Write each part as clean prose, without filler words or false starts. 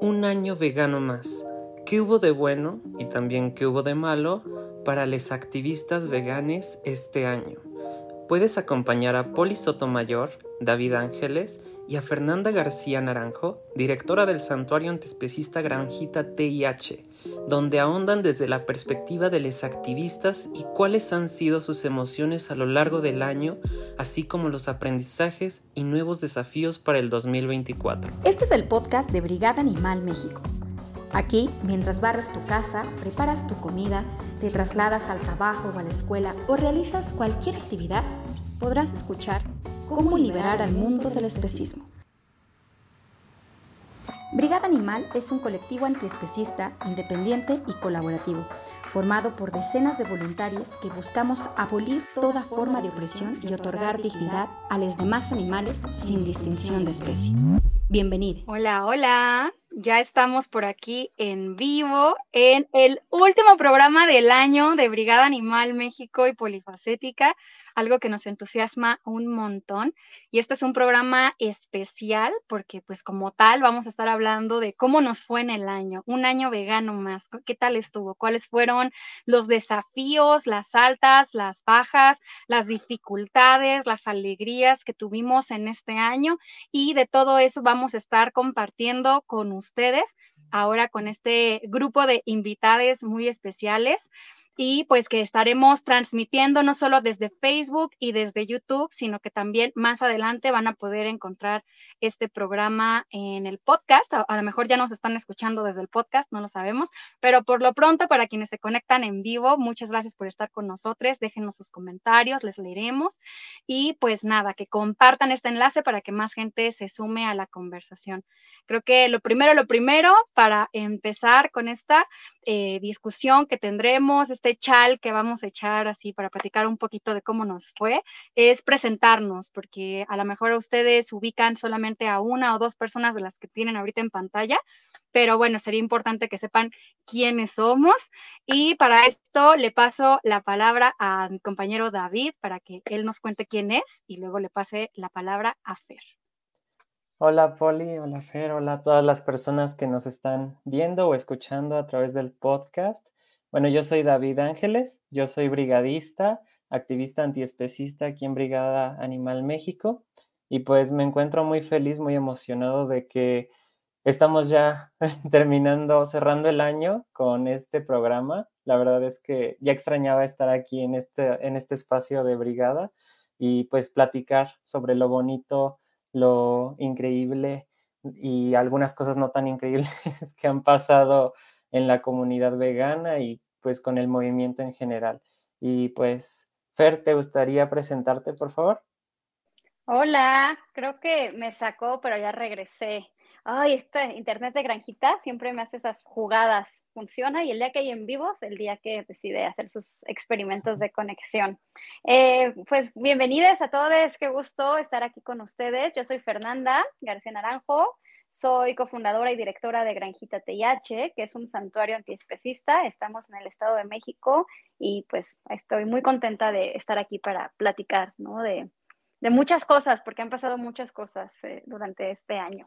un año vegano más. ¿Qué hubo de bueno y también qué hubo de malo para los activistas veganes este año? Puedes acompañar a Poli Sotomayor, David Ángeles y a Fernanda García Naranjo, directora del Santuario Antiespecista Granjita TIH, donde ahondan desde la perspectiva de los activistas y cuáles han sido sus emociones a lo largo del año, así como los aprendizajes y nuevos desafíos para el 2024. Este es el podcast de Brigada Animal México. Aquí, mientras barres tu casa, preparas tu comida, te trasladas al trabajo o a la escuela o realizas cualquier actividad, podrás escuchar cómo liberar al mundo del especismo. Brigada Animal es un colectivo antiespecista, independiente y colaborativo, formado por decenas de voluntarios que buscamos abolir toda forma de opresión y otorgar dignidad a los demás animales sin distinción de especie. Bienvenido. Hola, hola. Ya estamos por aquí en vivo en el último programa del año de Brigada Animal México y Polifacética, algo que nos entusiasma un montón. Y este es un programa especial porque pues como tal vamos a estar hablando de cómo nos fue en el año, un año vegano más. ¿Qué tal estuvo? ¿Cuáles fueron los desafíos, las altas, las bajas, las dificultades, las alegrías que tuvimos en este año? Y de todo eso vamos a estar compartiendo con ustedes ahora con este grupo de invitados muy especiales y pues que estaremos transmitiendo no solo desde Facebook y desde YouTube, sino que también más adelante van a poder encontrar este programa en el podcast. A lo mejor ya nos están escuchando desde el podcast, no lo sabemos, pero por lo pronto para quienes se conectan en vivo, muchas gracias por estar con nosotros, déjenos sus comentarios, les leeremos y pues nada, que compartan este enlace para que más gente se sume a la conversación. Creo que lo primero para empezar con esta discusión que tendremos, este chal que vamos a echar así para platicar un poquito de cómo nos fue, es presentarnos, porque a lo mejor ustedes ubican solamente a una o dos personas de las que tienen ahorita en pantalla, pero bueno, sería importante que sepan quiénes somos y para esto le paso la palabra a mi compañero David para que él nos cuente quién es y luego le pase la palabra a Fer. Hola Poli, hola Fer, hola a todas las personas que nos están viendo o escuchando a través del podcast. Bueno, yo soy David Ángeles, yo soy brigadista, activista antiespecista aquí en Brigada Animal México y pues me encuentro muy feliz, muy emocionado de que estamos ya cerrando el año con este programa. La verdad es que ya extrañaba estar aquí en este espacio de Brigada y pues platicar sobre lo bonito, lo increíble y algunas cosas no tan increíbles que han pasado en la comunidad vegana y pues con el movimiento en general. Y pues, Fer, ¿te gustaría presentarte, por favor? Hola, creo que me sacó, pero ya regresé. Ay, este internet de granjita siempre me hace esas jugadas. Funciona y el día que hay en vivo es el día que decide hacer sus experimentos de conexión. Pues bienvenidos a todos, qué gusto estar aquí con ustedes. Yo soy Fernanda García Naranjo, soy cofundadora y directora de Granjita TIH, que es un santuario antiespecista. Estamos en el Estado de México y pues estoy muy contenta de estar aquí para platicar, ¿no? De muchas cosas, porque han pasado muchas cosas durante este año.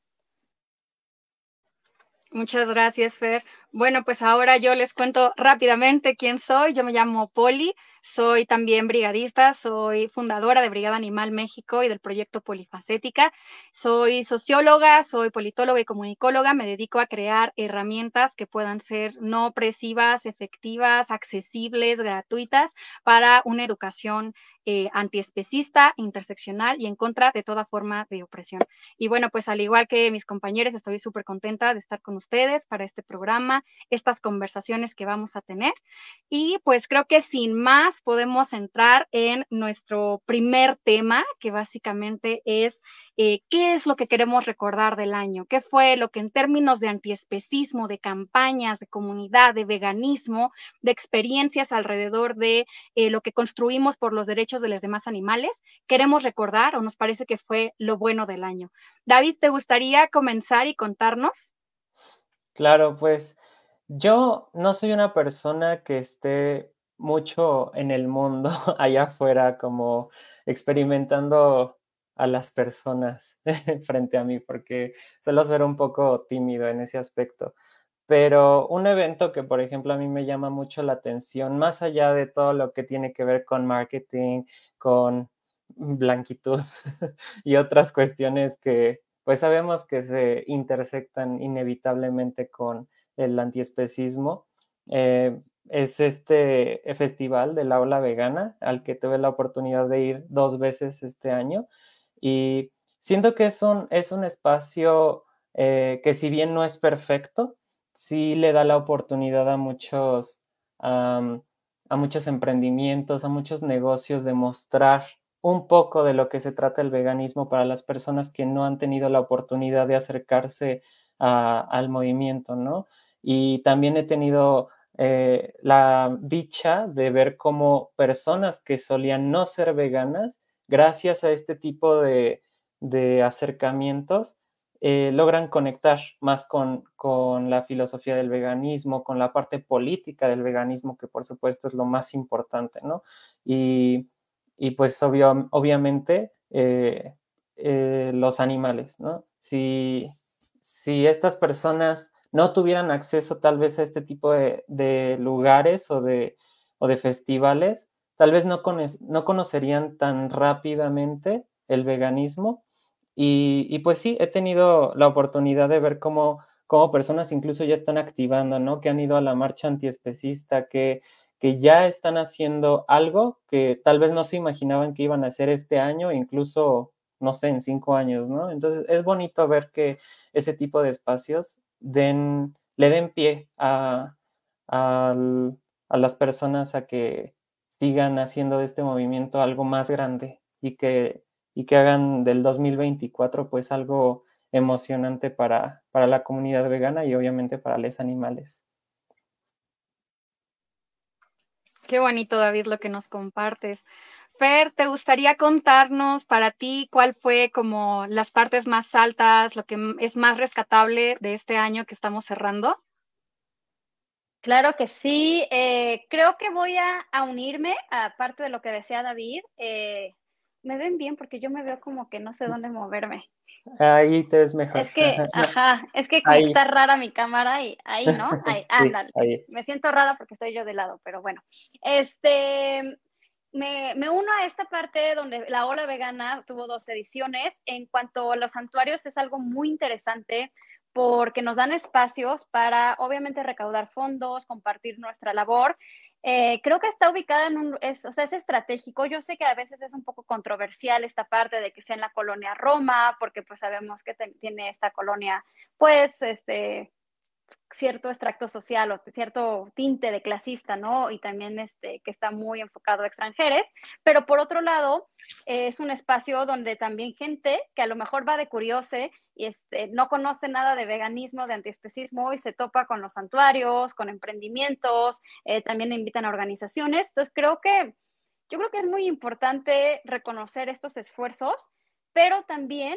Muchas gracias, Fer. Bueno, pues ahora yo les cuento rápidamente quién soy. Yo me llamo Poli, soy también brigadista, soy fundadora de Brigada Animal México y del proyecto Polifacética. Soy socióloga, soy politóloga y comunicóloga. Me dedico a crear herramientas que puedan ser no opresivas, efectivas, accesibles, gratuitas para una educación antiespecista, interseccional y en contra de toda forma de opresión. Y bueno, pues al igual que mis compañeros, estoy súper contenta de estar con ustedes para este programa, estas conversaciones que vamos a tener. Y pues creo que sin más podemos entrar en nuestro primer tema, que básicamente es qué es lo que queremos recordar del año, qué fue lo que en términos de antiespecismo, de campañas, de comunidad, de veganismo, de experiencias alrededor de lo que construimos por los derechos de los demás animales, queremos recordar o nos parece que fue lo bueno del año. David, ¿te gustaría comenzar y contarnos? Claro, pues yo no soy una persona que esté mucho en el mundo allá afuera como experimentando a las personas frente a mí, porque suelo ser un poco tímido en ese aspecto. Pero un evento que, por ejemplo, a mí me llama mucho la atención, más allá de todo lo que tiene que ver con marketing, con blanquitud y otras cuestiones que, pues sabemos que se intersectan inevitablemente con el antiespecismo, es este festival de la ola vegana al que tuve la oportunidad de ir 2 veces este año y siento que es un espacio que si bien no es perfecto, sí le da la oportunidad a muchos emprendimientos, a muchos negocios de mostrar un poco de lo que se trata el veganismo para las personas que no han tenido la oportunidad de acercarse al movimiento, ¿no? Y también he tenido la dicha de ver cómo personas que solían no ser veganas, gracias a este tipo de acercamientos, logran conectar más con la filosofía del veganismo, con la parte política del veganismo, que por supuesto es lo más importante, ¿no? Y, y pues obviamente los animales, ¿no? Si estas personas no tuvieran acceso tal vez a este tipo de lugares o de festivales, tal vez no conocerían tan rápidamente el veganismo y pues sí, he tenido la oportunidad de ver cómo personas incluso ya están activando, ¿no? Que han ido a la marcha antiespecista, que ya están haciendo algo que tal vez no se imaginaban que iban a hacer este año, incluso, no sé, en 5 años, ¿no? Entonces es bonito ver que ese tipo de espacios le den pie a las personas a que sigan haciendo de este movimiento algo más grande y que hagan del 2024 pues algo emocionante para la comunidad vegana y obviamente para los animales. Qué bonito, David, lo que nos compartes. Fer, ¿te gustaría contarnos para ti cuál fue como las partes más altas, lo que es más rescatable de este año que estamos cerrando? Claro que sí. Creo que voy a unirme a parte de lo que decía David. Me ven bien porque yo me veo como que no sé dónde moverme. Ahí te ves mejor. Es que, ajá, es que como que Ahí, está rara mi cámara y ahí, ¿no? Ahí, sí, ándale. ahí. Me siento rara porque estoy yo de lado, pero bueno. Este, me uno a esta parte donde la ola vegana tuvo 2 ediciones. En cuanto a los santuarios, es algo muy interesante porque nos dan espacios para, obviamente, recaudar fondos, compartir nuestra labor. Creo que está ubicada o sea, es estratégico. Yo sé que a veces es un poco controversial esta parte de que sea en la colonia Roma, porque pues sabemos que tiene esta colonia, pues, cierto extracto social o cierto tinte de clasista, ¿no? Y también que está muy enfocado a extranjeros, pero por otro lado, es un espacio donde también gente que a lo mejor va de curiose y no conoce nada de veganismo, de antiespecismo y se topa con los santuarios, con emprendimientos, también invitan a organizaciones. Entonces yo creo que es muy importante reconocer estos esfuerzos, pero también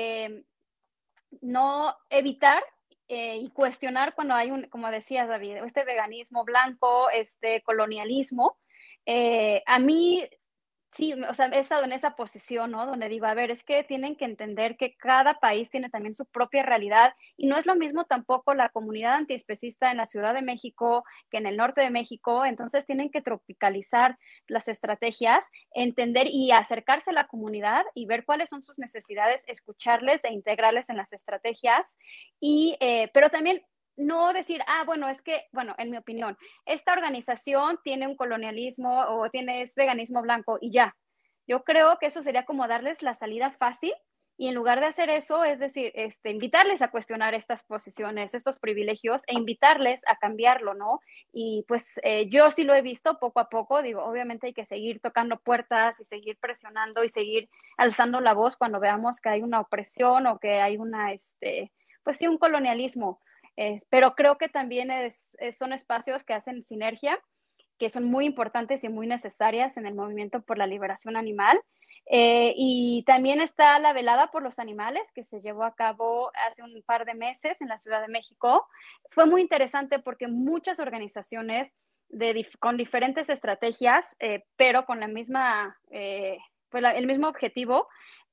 no evitar y cuestionar cuando hay como decías David, este veganismo blanco, este colonialismo. A mí sí, o sea, he estado en esa posición, ¿no? Donde digo, a ver, es que tienen que entender que cada país tiene también su propia realidad y no es lo mismo tampoco la comunidad antiespecista en la Ciudad de México que en el norte de México, entonces tienen que tropicalizar las estrategias, entender y acercarse a la comunidad y ver cuáles son sus necesidades, escucharles e integrarles en las estrategias pero también no decir, bueno, es que, bueno, en mi opinión, esta organización tiene un colonialismo o es veganismo blanco y ya. Yo creo que eso sería como darles la salida fácil y en lugar de hacer eso, es decir, invitarles a cuestionar estas posiciones, estos privilegios e invitarles a cambiarlo, ¿no? Y pues yo sí lo he visto poco a poco, digo, obviamente hay que seguir tocando puertas y seguir presionando y seguir alzando la voz cuando veamos que hay una opresión o que hay pues sí, un colonialismo. Pero creo que también son espacios que hacen sinergia, que son muy importantes y muy necesarias en el movimiento por la liberación animal. Y también está la velada por los animales que se llevó a cabo hace un par de meses en la Ciudad de México. Fue muy interesante porque muchas organizaciones con diferentes estrategias, pero con la misma, el mismo objetivo,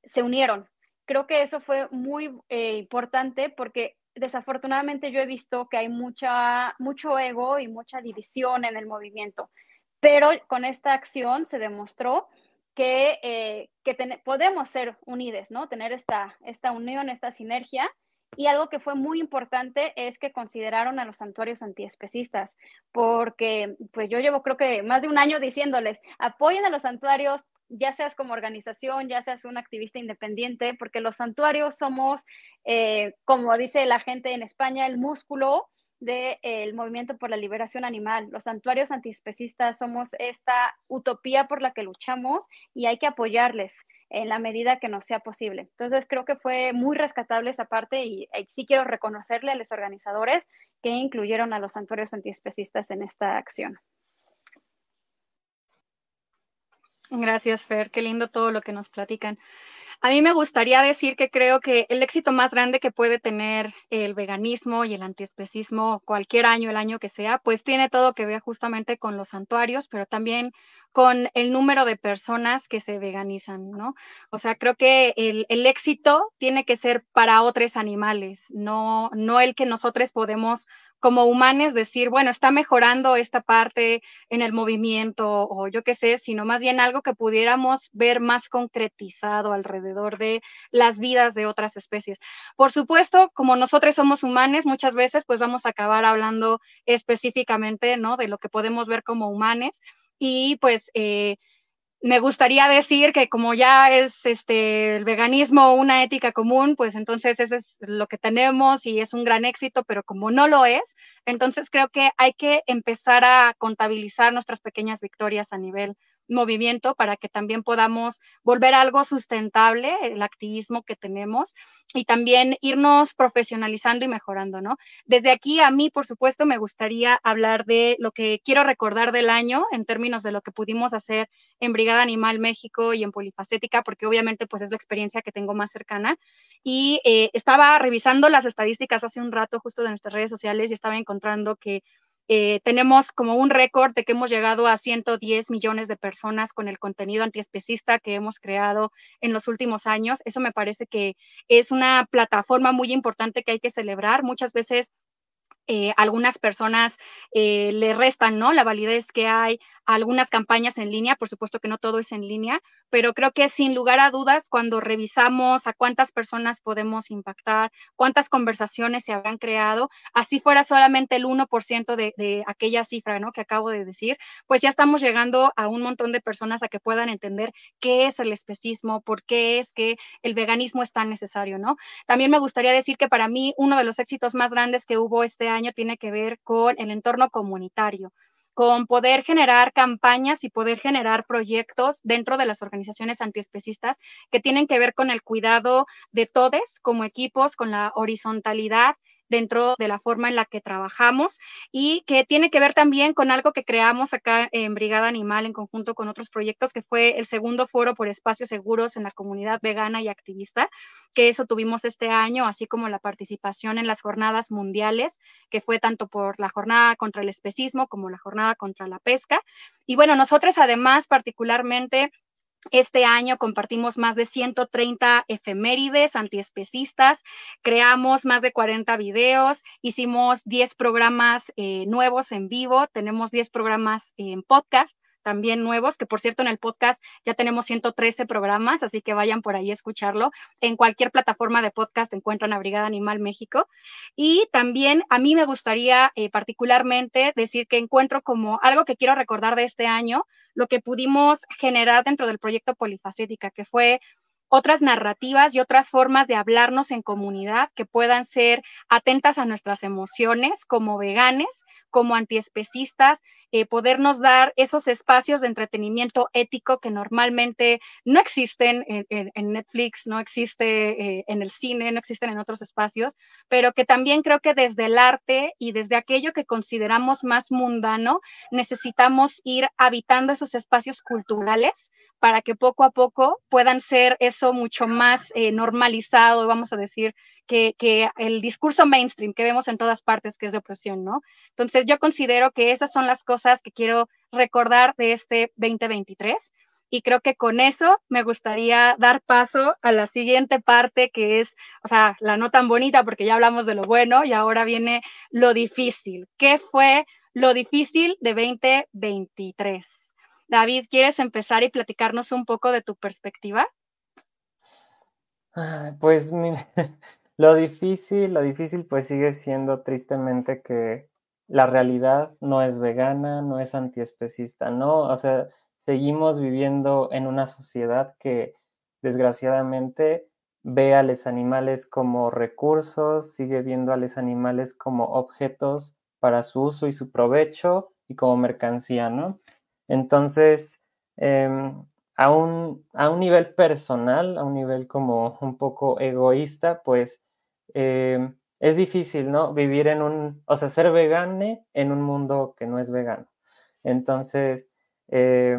se unieron. Creo que eso fue muy importante porque desafortunadamente yo he visto que hay mucho ego y mucha división en el movimiento, pero con esta acción se demostró que podemos ser unides, ¿no? Tener esta unión, esta sinergia. Y algo que fue muy importante es que consideraron a los santuarios antiespecistas, porque pues yo llevo creo que más de un año diciéndoles, apoyen a los santuarios, ya seas como organización, ya seas un activista independiente, porque los santuarios somos, como dice la gente en España, el músculo del movimiento por la liberación animal. Los santuarios antiespecistas somos esta utopía por la que luchamos y hay que apoyarles en la medida que nos sea posible. Entonces creo que fue muy rescatable esa parte y sí quiero reconocerle a los organizadores que incluyeron a los santuarios antiespecistas en esta acción. Gracias, Fer. Qué lindo todo lo que nos platican. A mí me gustaría decir que creo que el éxito más grande que puede tener el veganismo y el antiespecismo cualquier año, el año que sea, pues tiene todo que ver justamente con los santuarios, pero también con el número de personas que se veganizan, ¿no? O sea, creo que el éxito tiene que ser para otros animales, no el que nosotros podemos como humanos decir, bueno, está mejorando esta parte en el movimiento o yo qué sé, sino más bien algo que pudiéramos ver más concretizado alrededor de las vidas de otras especies. Por supuesto, como nosotros somos humanos, muchas veces pues vamos a acabar hablando específicamente, ¿no? De lo que podemos ver como humanos y pues me gustaría decir que como ya es el veganismo una ética común, pues entonces eso es lo que tenemos y es un gran éxito, pero como no lo es, entonces creo que hay que empezar a contabilizar nuestras pequeñas victorias a nivel movimiento para que también podamos volver a algo sustentable el activismo que tenemos y también irnos profesionalizando y mejorando, ¿no? Desde aquí a mí, por supuesto, me gustaría hablar de lo que quiero recordar del año en términos de lo que pudimos hacer en Brigada Animal México y en Polifacética, porque obviamente pues es la experiencia que tengo más cercana. Y estaba revisando las estadísticas hace un rato justo de nuestras redes sociales y estaba encontrando que tenemos como un récord de que hemos llegado a 110 millones de personas con el contenido antiespecista que hemos creado en los últimos años. Eso me parece que es una plataforma muy importante que hay que celebrar. Muchas veces algunas personas le restan, ¿no? La validez que hay a algunas campañas en línea, por supuesto que no todo es en línea, pero creo que sin lugar a dudas, cuando revisamos a cuántas personas podemos impactar, cuántas conversaciones se habrán creado, así fuera solamente el 1% de aquella cifra, ¿no? Que acabo de decir, pues ya estamos llegando a un montón de personas a que puedan entender qué es el especismo, por qué es que el veganismo es tan necesario, ¿no? También me gustaría decir que para mí uno de los éxitos más grandes que hubo este año tiene que ver con el entorno comunitario, con poder generar campañas y poder generar proyectos dentro de las organizaciones antiespecistas que tienen que ver con el cuidado de todos como equipos, con la horizontalidad dentro de la forma en la que trabajamos y que tiene que ver también con algo que creamos acá en Brigada Animal en conjunto con otros proyectos, que fue el segundo foro por espacios seguros en la comunidad vegana y activista, que eso tuvimos este año, así como la participación en las jornadas mundiales, que fue tanto por la jornada contra el especismo como la jornada contra la pesca. Y bueno, nosotros además particularmente este año compartimos más de 130 efemérides antiespecistas, creamos más de 40 videos, hicimos 10 programas nuevos en vivo, tenemos 10 programas en podcast también nuevos, que por cierto en el podcast ya tenemos 113 programas, así que vayan por ahí a escucharlo. En cualquier plataforma de podcast encuentran a Brigada Animal México. Y también a mí me gustaría particularmente decir que encuentro como algo que quiero recordar de este año, lo que pudimos generar dentro del proyecto Polifacética, que fue otras narrativas y otras formas de hablarnos en comunidad que puedan ser atentas a nuestras emociones como veganes, como antiespecistas, podernos dar esos espacios de entretenimiento ético que normalmente no existen en Netflix, no existe en el cine, no existen en otros espacios, pero que también creo que desde el arte y desde aquello que consideramos más mundano, necesitamos ir habitando esos espacios culturales para que poco a poco puedan ser eso mucho más normalizado, vamos a decir, que el discurso mainstream que vemos en todas partes, que es de opresión, ¿no? Entonces yo considero que esas son las cosas que quiero recordar de este 2023 y creo que con eso me gustaría dar paso a la siguiente parte que es, o sea, la no tan bonita porque ya hablamos de lo bueno y ahora viene lo difícil. ¿Qué fue lo difícil de 2023? David, ¿quieres empezar y platicarnos un poco de tu perspectiva? Pues lo difícil pues sigue siendo tristemente que la realidad no es vegana, no es antiespecista, ¿no? O sea, seguimos viviendo en una sociedad que desgraciadamente ve a los animales como recursos, sigue viendo a los animales como objetos para su uso y su provecho y como mercancía, ¿no? Entonces, a un nivel personal, a un nivel como un poco egoísta, pues es difícil, ¿no? Vivir o sea, ser vegane en un mundo que no es vegano. Entonces, eh,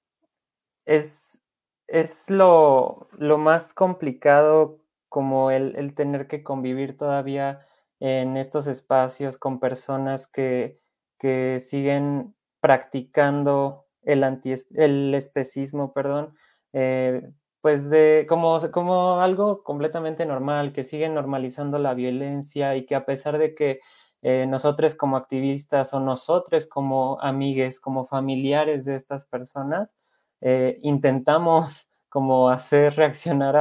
es, es lo más complicado como el tener que convivir todavía en estos espacios con personas que siguen practicando el especismo, perdón, pues como algo completamente normal, que siguen normalizando la violencia y que a pesar de que nosotros como activistas o nosotros como amigues, como familiares de estas personas, intentamos como hacer reaccionar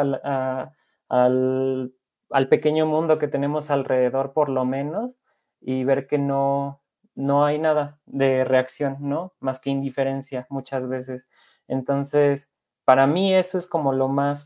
al, al pequeño mundo que tenemos alrededor por lo menos y ver que no hay nada de reacción, ¿no? Más que indiferencia muchas veces. Entonces, para mí eso es como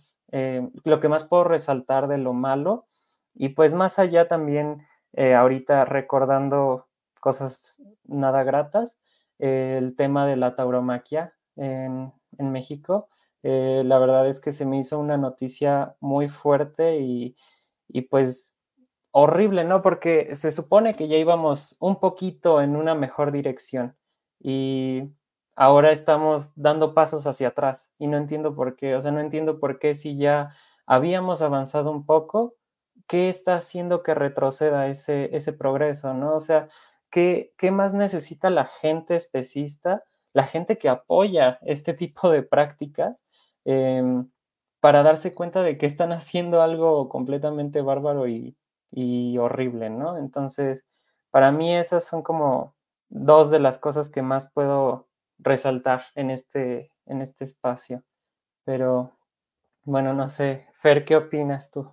lo que más puedo resaltar de lo malo. Y pues más allá también, ahorita recordando cosas nada gratas, el tema de la tauromaquia en México. La verdad es que se me hizo una noticia muy fuerte y pues horrible, ¿no? Porque se supone que ya íbamos un poquito en una mejor dirección y ahora estamos dando pasos hacia atrás y no entiendo por qué, o sea, no entiendo por qué si ya habíamos avanzado un poco, ¿qué está haciendo que retroceda ese progreso, ¿no? O sea, ¿qué más necesita la gente especista, la gente que apoya este tipo de prácticas, para darse cuenta de que están haciendo algo completamente bárbaro y horrible, ¿no? Entonces, para mí esas son como dos de las cosas que más puedo resaltar en este espacio. Pero, bueno, no sé, Fer, ¿qué opinas tú?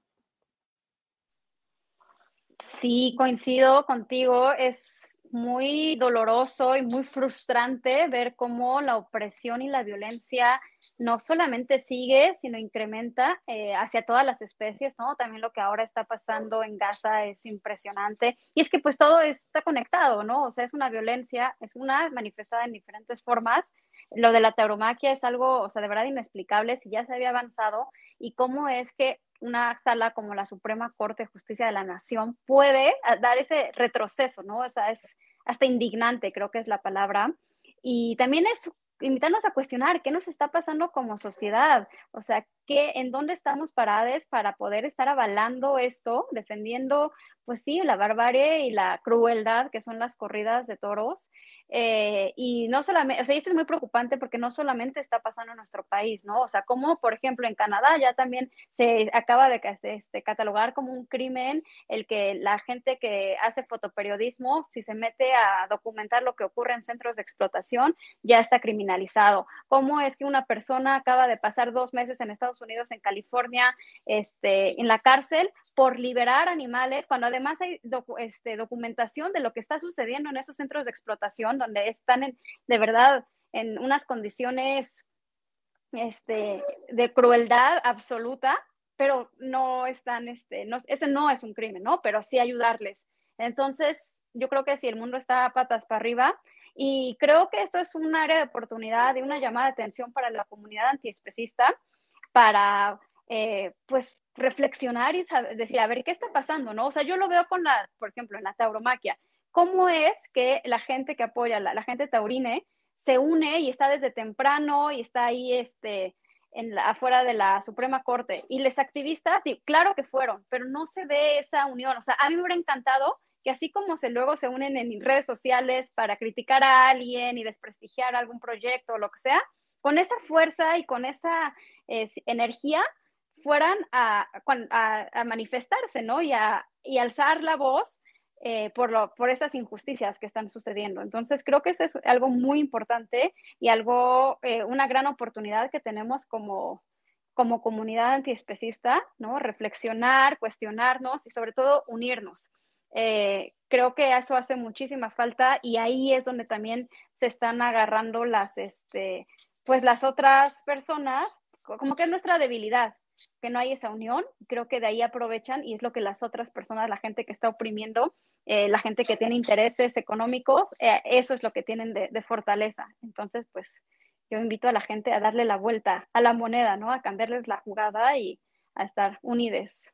Sí, coincido contigo. Es muy doloroso y muy frustrante ver cómo la opresión y la violencia no solamente sigue, sino incrementa hacia todas las especies, ¿no? También lo que ahora está pasando en Gaza es impresionante. Y es que pues todo está conectado, ¿no? O sea, es una violencia, es una manifestada en diferentes formas. Lo de la tauromaquia es algo, o sea, de verdad inexplicable si ya se había avanzado y cómo es que una sala como la Suprema Corte de Justicia de la Nación puede dar ese retroceso, ¿no? O sea, es hasta indignante, creo que es la palabra. Y también es invitarnos a cuestionar qué nos está pasando como sociedad, o sea, en dónde estamos parados para poder estar avalando esto, defendiendo, pues sí, la barbarie y la crueldad que son las corridas de toros. Y no solamente, o sea, esto es muy preocupante porque no solamente está pasando en nuestro país, ¿no? O sea, como por ejemplo en Canadá ya también se acaba de catalogar como un crimen el que la gente que hace fotoperiodismo, si se mete a documentar lo que ocurre en centros de explotación, ya está criminalizado. ¿Cómo es que una persona acaba de pasar 2 meses en Estados Unidos, en California, en la cárcel por liberar animales, cuando además hay documentación de lo que está sucediendo en esos centros de explotación, donde están de verdad en unas condiciones de crueldad absoluta, pero no están, ese no es un crimen, ¿no? Pero sí ayudarles. Entonces, yo creo que si el mundo está a patas para arriba, y creo que esto es un área de oportunidad y una llamada de atención para la comunidad antiespecista, para, pues, reflexionar y decir, a ver, ¿qué está pasando, no? O sea, yo lo veo por ejemplo, en la tauromaquia. ¿Cómo es que la gente que apoya, la gente taurine, se une y está desde temprano y está ahí afuera de la Suprema Corte? Y los activistas, sí, claro que fueron, pero no se ve esa unión. O sea, a mí me hubiera encantado que así como luego se unen en redes sociales para criticar a alguien y desprestigiar algún proyecto o lo que sea, con esa fuerza y con esa energía fueran a manifestarse, ¿no? Y alzar la voz por esas injusticias que están sucediendo. Entonces, creo que eso es algo muy importante y una gran oportunidad que tenemos como comunidad antiespecista, ¿no? Reflexionar, cuestionarnos y sobre todo unirnos. Creo que eso hace muchísima falta y ahí es donde también se están agarrando pues las otras personas, como que es nuestra debilidad, que no hay esa unión. Creo que de ahí aprovechan y es lo que las otras personas, la gente que está oprimiendo, la gente que tiene intereses económicos, eso es lo que tienen de fortaleza. Entonces, pues yo invito a la gente a darle la vuelta a la moneda, ¿no? A cambiarles la jugada y a estar unides.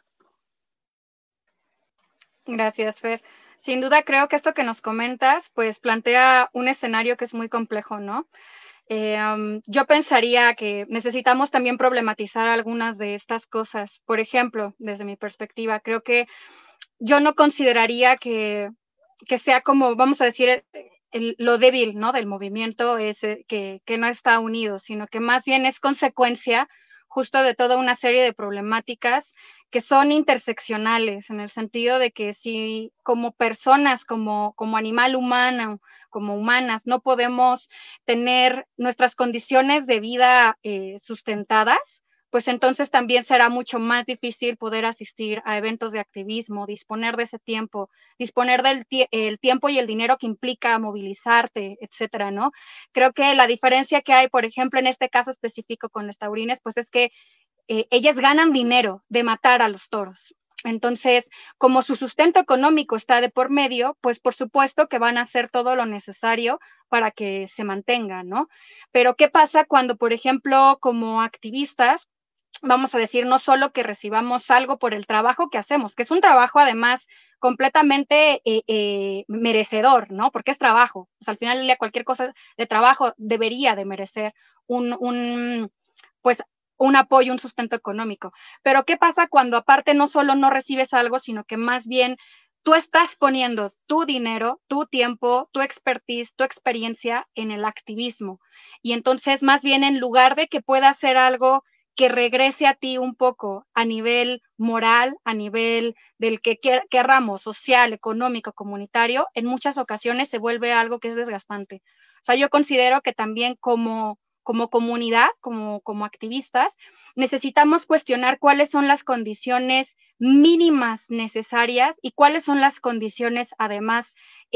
Gracias, Fer. Sin duda creo que esto que nos comentas, pues plantea un escenario que es muy complejo, ¿no? Yo pensaría que necesitamos también problematizar algunas de estas cosas. Por ejemplo, desde mi perspectiva, creo que yo no consideraría que sea como, vamos a decir, lo débil, ¿no? Del movimiento es que no está unido, sino que más bien es consecuencia justo de toda una serie de problemáticas que son interseccionales, en el sentido de que si como personas, como animal humano, como humanas, no podemos tener nuestras condiciones de vida sustentadas, pues entonces también será mucho más difícil poder asistir a eventos de activismo, disponer de ese tiempo, disponer del el tiempo y el dinero que implica movilizarte, etcétera, ¿no? Creo que la diferencia que hay, por ejemplo, en este caso específico con las taurinas, pues es que ellas ganan dinero de matar a los toros. Entonces, como su sustento económico está de por medio, pues por supuesto que van a hacer todo lo necesario para que se mantengan, ¿no? Pero ¿qué pasa cuando, por ejemplo, como activistas, vamos a decir, no solo que recibamos algo por el trabajo que hacemos, que es un trabajo además completamente merecedor, ¿no? Porque es trabajo. O sea, al final del día cualquier cosa de trabajo debería de merecer pues un apoyo, un sustento económico. Pero ¿qué pasa cuando aparte no solo no recibes algo, sino que más bien tú estás poniendo tu dinero, tu tiempo, tu expertise, tu experiencia en el activismo? Y entonces más bien en lugar de que pueda ser algo que regrese a ti un poco a nivel moral, a nivel del que querramos, social, económico, comunitario, en muchas ocasiones se vuelve algo que es desgastante. O sea, yo considero que también como comunidad, como activistas, necesitamos cuestionar cuáles son las condiciones mínimas necesarias y cuáles son las condiciones además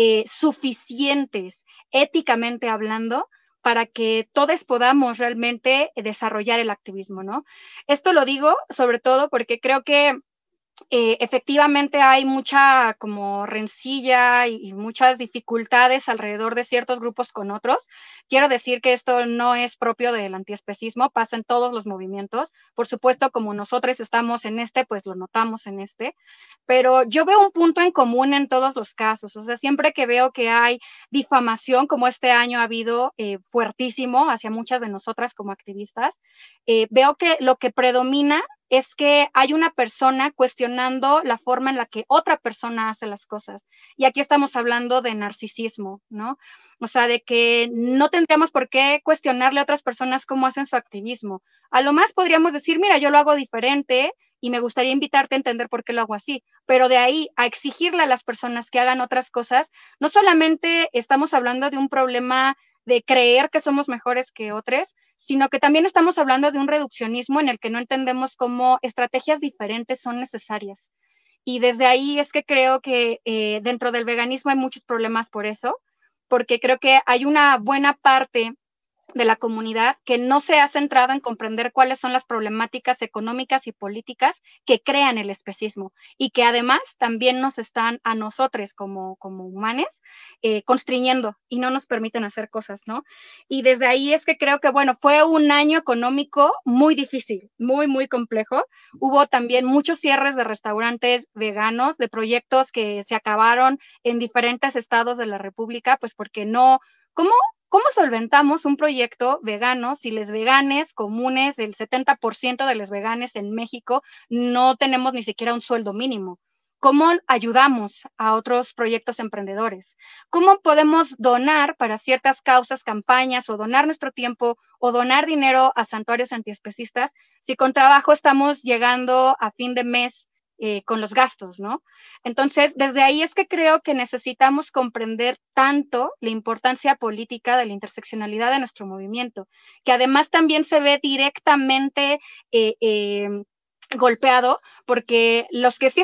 suficientes, éticamente hablando, para que todos podamos realmente desarrollar el activismo, ¿no? Esto lo digo sobre todo porque creo que efectivamente hay mucha como rencilla y muchas dificultades alrededor de ciertos grupos con otros. Quiero decir que esto no es propio del antiespecismo, pasa en todos los movimientos. Por supuesto, como nosotros estamos en este, pues lo notamos en este. Pero yo veo un punto en común en todos los casos. O sea, siempre que veo que hay difamación, como este año ha habido fuertísimo hacia muchas de nosotras como activistas, veo que lo que predomina es que hay una persona cuestionando la forma en la que otra persona hace las cosas. Y aquí estamos hablando de narcisismo, ¿no? O sea, de que no tendríamos por qué cuestionarle a otras personas cómo hacen su activismo. A lo más podríamos decir, mira, yo lo hago diferente y me gustaría invitarte a entender por qué lo hago así. Pero de ahí a exigirle a las personas que hagan otras cosas, no solamente estamos hablando de un problema de creer que somos mejores que otros, sino que también estamos hablando de un reduccionismo en el que no entendemos cómo estrategias diferentes son necesarias. Y desde ahí es que creo que dentro del veganismo hay muchos problemas por eso, porque creo que hay una buena parte de la comunidad que no se ha centrado en comprender cuáles son las problemáticas económicas y políticas que crean el especismo y que además también nos están a nosotros como humanos constriñendo y no nos permiten hacer cosas, ¿no? Y desde ahí es que creo que, bueno, fue un año económico muy difícil, muy, muy complejo. Hubo también muchos cierres de restaurantes veganos, de proyectos que se acabaron en diferentes estados de la República, pues porque no, ¿cómo solventamos un proyecto vegano si les veganes comunes, el 70% de los veganes en México no tenemos ni siquiera un sueldo mínimo? cómo ayudamos a otros proyectos emprendedores, cómo podemos donar para ciertas causas, campañas, o donar nuestro tiempo, o donar dinero a santuarios antiespecistas, si con trabajo estamos llegando a fin de mes con los gastos, ¿no? Entonces, desde ahí es que creo que necesitamos comprender tanto la importancia política de la interseccionalidad de nuestro movimiento, que además también se ve directamente golpeado, porque los que sí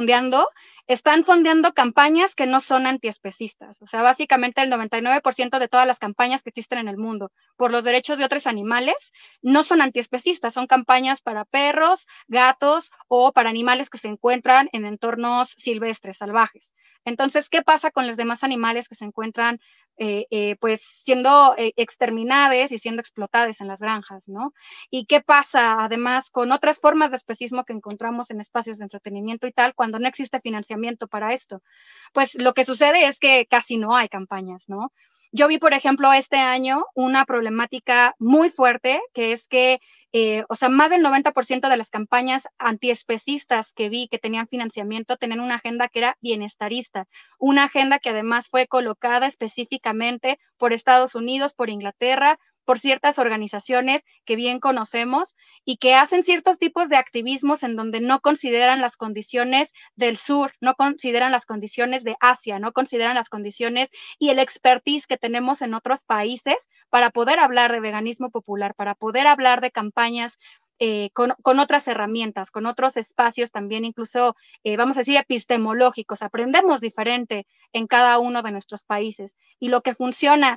están fondeando campañas que no son antiespecistas. O sea, básicamente el 99% de todas las campañas que existen en el mundo por los derechos de otros animales no son antiespecistas, son campañas para perros, gatos o para animales que se encuentran en entornos silvestres, salvajes. Entonces, ¿qué pasa con los demás animales que se encuentran pues siendo exterminadas y siendo explotadas en las granjas, ¿no? ¿Y qué pasa además con otras formas de especismo que encontramos en espacios de entretenimiento y tal cuando no existe financiamiento para esto? Pues lo que sucede es que casi no hay campañas, ¿no? Yo vi, por ejemplo, este año una problemática muy fuerte, que es que, o sea, más del 90% de las campañas antiespecistas que vi que tenían financiamiento tenían una agenda que era bienestarista, una agenda que además fue colocada específicamente por Estados Unidos, por Inglaterra, por ciertas organizaciones que bien conocemos y que hacen ciertos tipos de activismos en donde no consideran las condiciones del sur, no consideran las condiciones de Asia, no consideran las condiciones y el expertise que tenemos en otros países para poder hablar de veganismo popular, para poder hablar de campañas con otras herramientas, con otros espacios también, incluso, vamos a decir, epistemológicos. Aprendemos diferente en cada uno de nuestros países. Y lo que funciona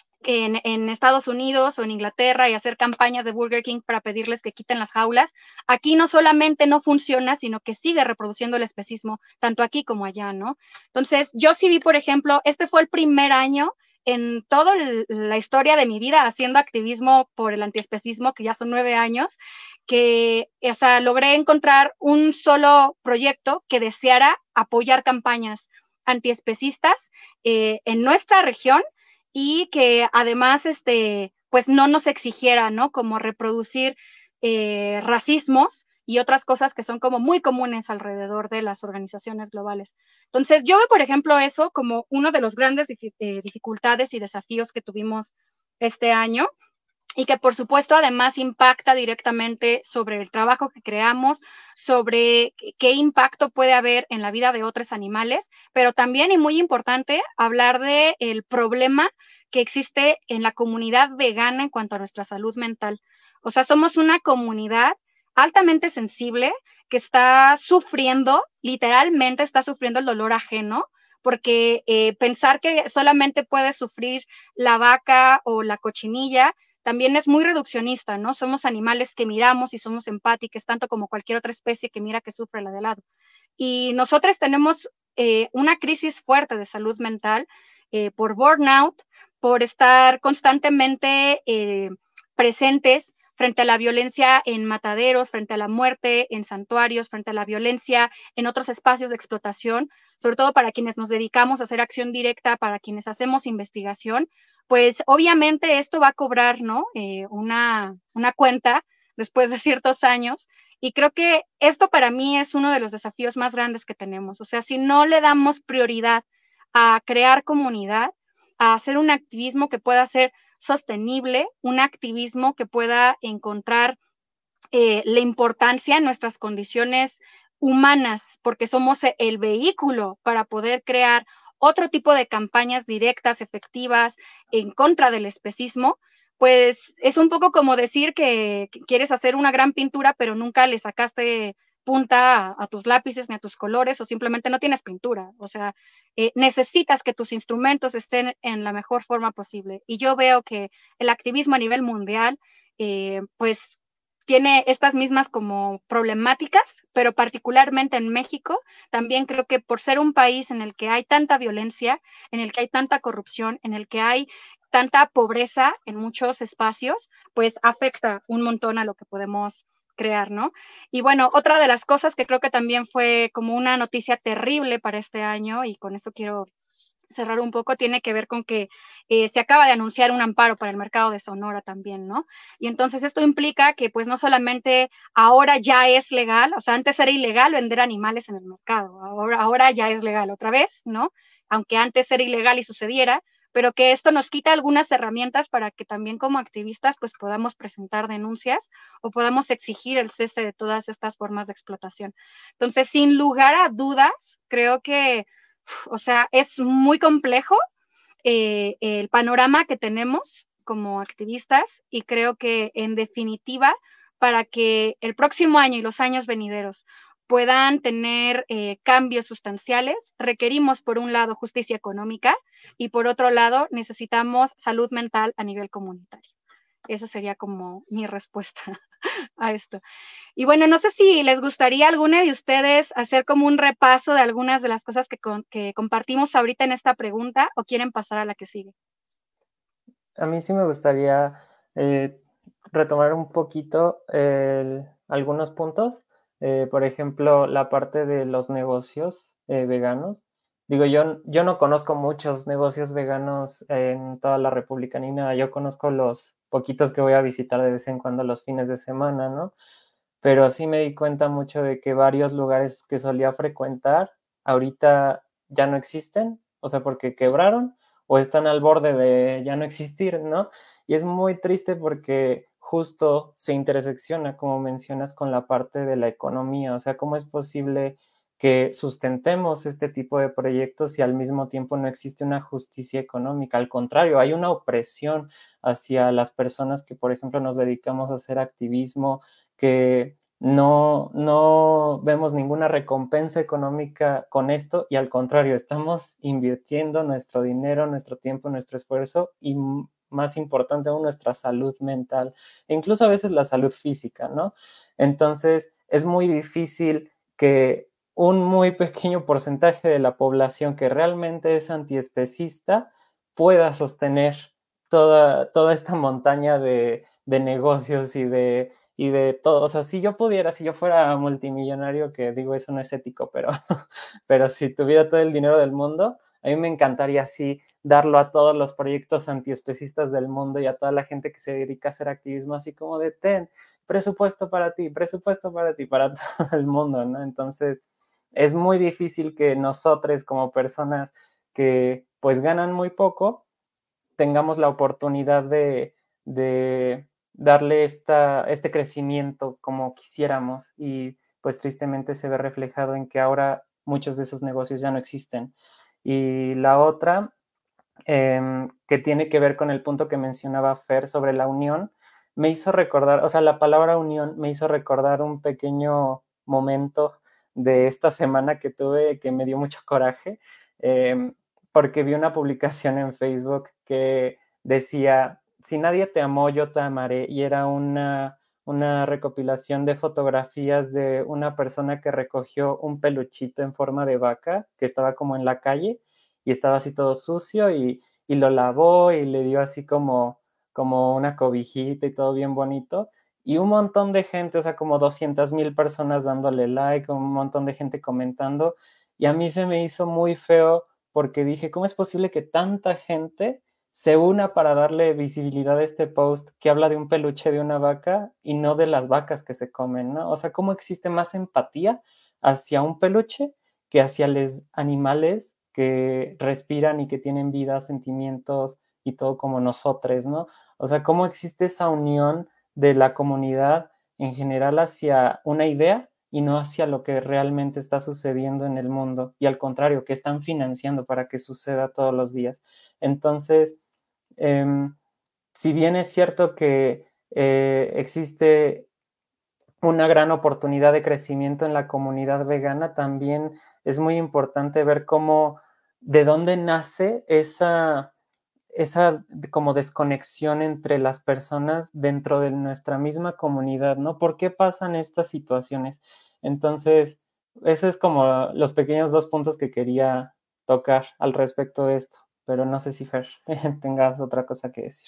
en Estados Unidos o en Inglaterra y hacer campañas de Burger King para pedirles que quiten las jaulas, aquí no solamente no funciona, sino que sigue reproduciendo el especismo, tanto aquí como allá, ¿no? Entonces, yo sí vi, por ejemplo, este fue el primer año en toda la historia de mi vida haciendo activismo por el antiespecismo, que ya son 9 años, que, o sea, logré encontrar un solo proyecto que deseara apoyar campañas antiespecistas en nuestra región y que además, pues no nos exigiera, ¿no? Como reproducir racismos y otras cosas que son como muy comunes alrededor de las organizaciones globales. Entonces, yo veo, por ejemplo, eso como uno de los grandes dificultades y desafíos que tuvimos este año y que por supuesto además impacta directamente sobre el trabajo que creamos, sobre qué impacto puede haber en la vida de otros animales, pero también, y muy importante, hablar de el problema que existe en la comunidad vegana en cuanto a nuestra salud mental. O sea, somos una comunidad altamente sensible que está sufriendo, literalmente está sufriendo el dolor ajeno, porque pensar que solamente puede sufrir la vaca o la cochinilla también es muy reduccionista, ¿no? Somos animales que miramos y somos empáticos, tanto como cualquier otra especie que mira que sufre la de lado. Y nosotros tenemos una crisis fuerte de salud mental por burnout, por estar constantemente presentes frente a la violencia en mataderos, frente a la muerte en santuarios, frente a la violencia en otros espacios de explotación, sobre todo para quienes nos dedicamos a hacer acción directa, para quienes hacemos investigación, pues obviamente esto va a cobrar, ¿no? Una cuenta después de ciertos años. Y creo que esto para mí es uno de los desafíos más grandes que tenemos. O sea, si no le damos prioridad a crear comunidad, a hacer un activismo que pueda ser sostenible, un activismo que pueda encontrar la importancia en nuestras condiciones humanas, porque somos el vehículo para poder crear otro tipo de campañas directas, efectivas, en contra del especismo, pues es un poco como decir que quieres hacer una gran pintura, pero nunca le sacaste punta a tus lápices ni a tus colores o simplemente no tienes pintura. O sea, necesitas que tus instrumentos estén en la mejor forma posible. Y yo veo que el activismo a nivel mundial, pues tiene estas mismas como problemáticas, pero particularmente en México, también creo que por ser un país en el que hay tanta violencia, en el que hay tanta corrupción, en el que hay tanta pobreza en muchos espacios, pues afecta un montón a lo que podemos crear, ¿no? Y bueno, otra de las cosas que creo que también fue como una noticia terrible para este año, y con eso quiero cerrar un poco, tiene que ver con que se acaba de anunciar un amparo para el mercado de Sonora también, ¿no? Y entonces esto implica que pues no solamente ahora ya es legal, o sea, antes era ilegal vender animales en el mercado, ahora ya es legal otra vez, ¿no? Aunque antes era ilegal y sucediera, pero que esto nos quita algunas herramientas para que también como activistas pues podamos presentar denuncias o podamos exigir el cese de todas estas formas de explotación. Entonces, sin lugar a dudas, creo que, o sea, es muy complejo el panorama que tenemos como activistas y creo que en definitiva, para que el próximo año y los años venideros puedan tener cambios sustanciales, requerimos por un lado justicia económica y por otro lado necesitamos salud mental a nivel comunitario. Esa sería como mi respuesta a esto. Y bueno, no sé si les gustaría a alguna de ustedes hacer como un repaso de algunas de las cosas que compartimos ahorita en esta pregunta o quieren pasar a la que sigue. A mí sí me gustaría eh, retomar un poquito algunos puntos. Por ejemplo, la parte de los negocios veganos. Digo, yo no conozco muchos negocios veganos en toda la República ni nada. Yo conozco los poquitos que voy a visitar de vez en cuando los fines de semana, ¿no? Pero sí me di cuenta mucho de que varios lugares que solía frecuentar ahorita ya no existen, o sea, porque quebraron o están al borde de ya no existir, ¿no? Y es muy triste porque justo se intersecciona, como mencionas, con la parte de la economía, o sea, ¿cómo es posible que sustentemos este tipo de proyectos y al mismo tiempo no existe una justicia económica? Al contrario, hay una opresión hacia las personas que, por ejemplo, nos dedicamos a hacer activismo, que no vemos ninguna recompensa económica con esto y al contrario, estamos invirtiendo nuestro dinero, nuestro tiempo, nuestro esfuerzo y más importante aún nuestra salud mental e incluso a veces la salud física, ¿no? Entonces es muy difícil que un muy pequeño porcentaje de la población que realmente es antiespecista pueda sostener toda esta montaña de negocios y de todo. O sea, si yo pudiera, si yo fuera multimillonario, que digo, eso no es ético, pero, pero si tuviera todo el dinero del mundo, a mí me encantaría así darlo a todos los proyectos antiespecistas del mundo y a toda la gente que se dedica a hacer activismo, así como de ten, presupuesto para ti, para todo el mundo, ¿no? Entonces, es muy difícil que nosotros como personas que pues ganan muy poco, tengamos la oportunidad de darle este crecimiento como quisiéramos y pues tristemente se ve reflejado en que ahora muchos de esos negocios ya no existen. Y la otra, que tiene que ver con el punto que mencionaba Fer sobre la unión, me hizo recordar, o sea, la palabra unión me hizo recordar un pequeño momento de esta semana que tuve que me dio mucho coraje, porque vi una publicación en Facebook que decía, si nadie te amó, yo te amaré, y era una recopilación de fotografías de una persona que recogió un peluchito en forma de vaca que estaba como en la calle y estaba así todo sucio y lo lavó y le dio así como una cobijita y todo bien bonito. Y un montón de gente, o sea, como 200,000 personas dándole like, un montón de gente comentando. Y a mí se me hizo muy feo porque dije, ¿cómo es posible que tanta gente se una para darle visibilidad a este post que habla de un peluche de una vaca y no de las vacas que se comen, ¿no? O sea, ¿cómo existe más empatía hacia un peluche que hacia los animales que respiran y que tienen vida, sentimientos y todo como nosotros, ¿no? O sea, ¿cómo existe esa unión de la comunidad en general hacia una idea y no hacia lo que realmente está sucediendo en el mundo? Y al contrario, que están financiando para que suceda todos los días. Entonces, eh, si bien es cierto que existe una gran oportunidad de crecimiento en la comunidad vegana, también es muy importante ver cómo, de dónde nace esa como desconexión entre las personas dentro de nuestra misma comunidad, ¿no? ¿Por qué pasan estas situaciones? Entonces, eso es como los pequeños dos puntos que quería tocar al respecto de esto, pero no sé si Fer tengas otra cosa que decir.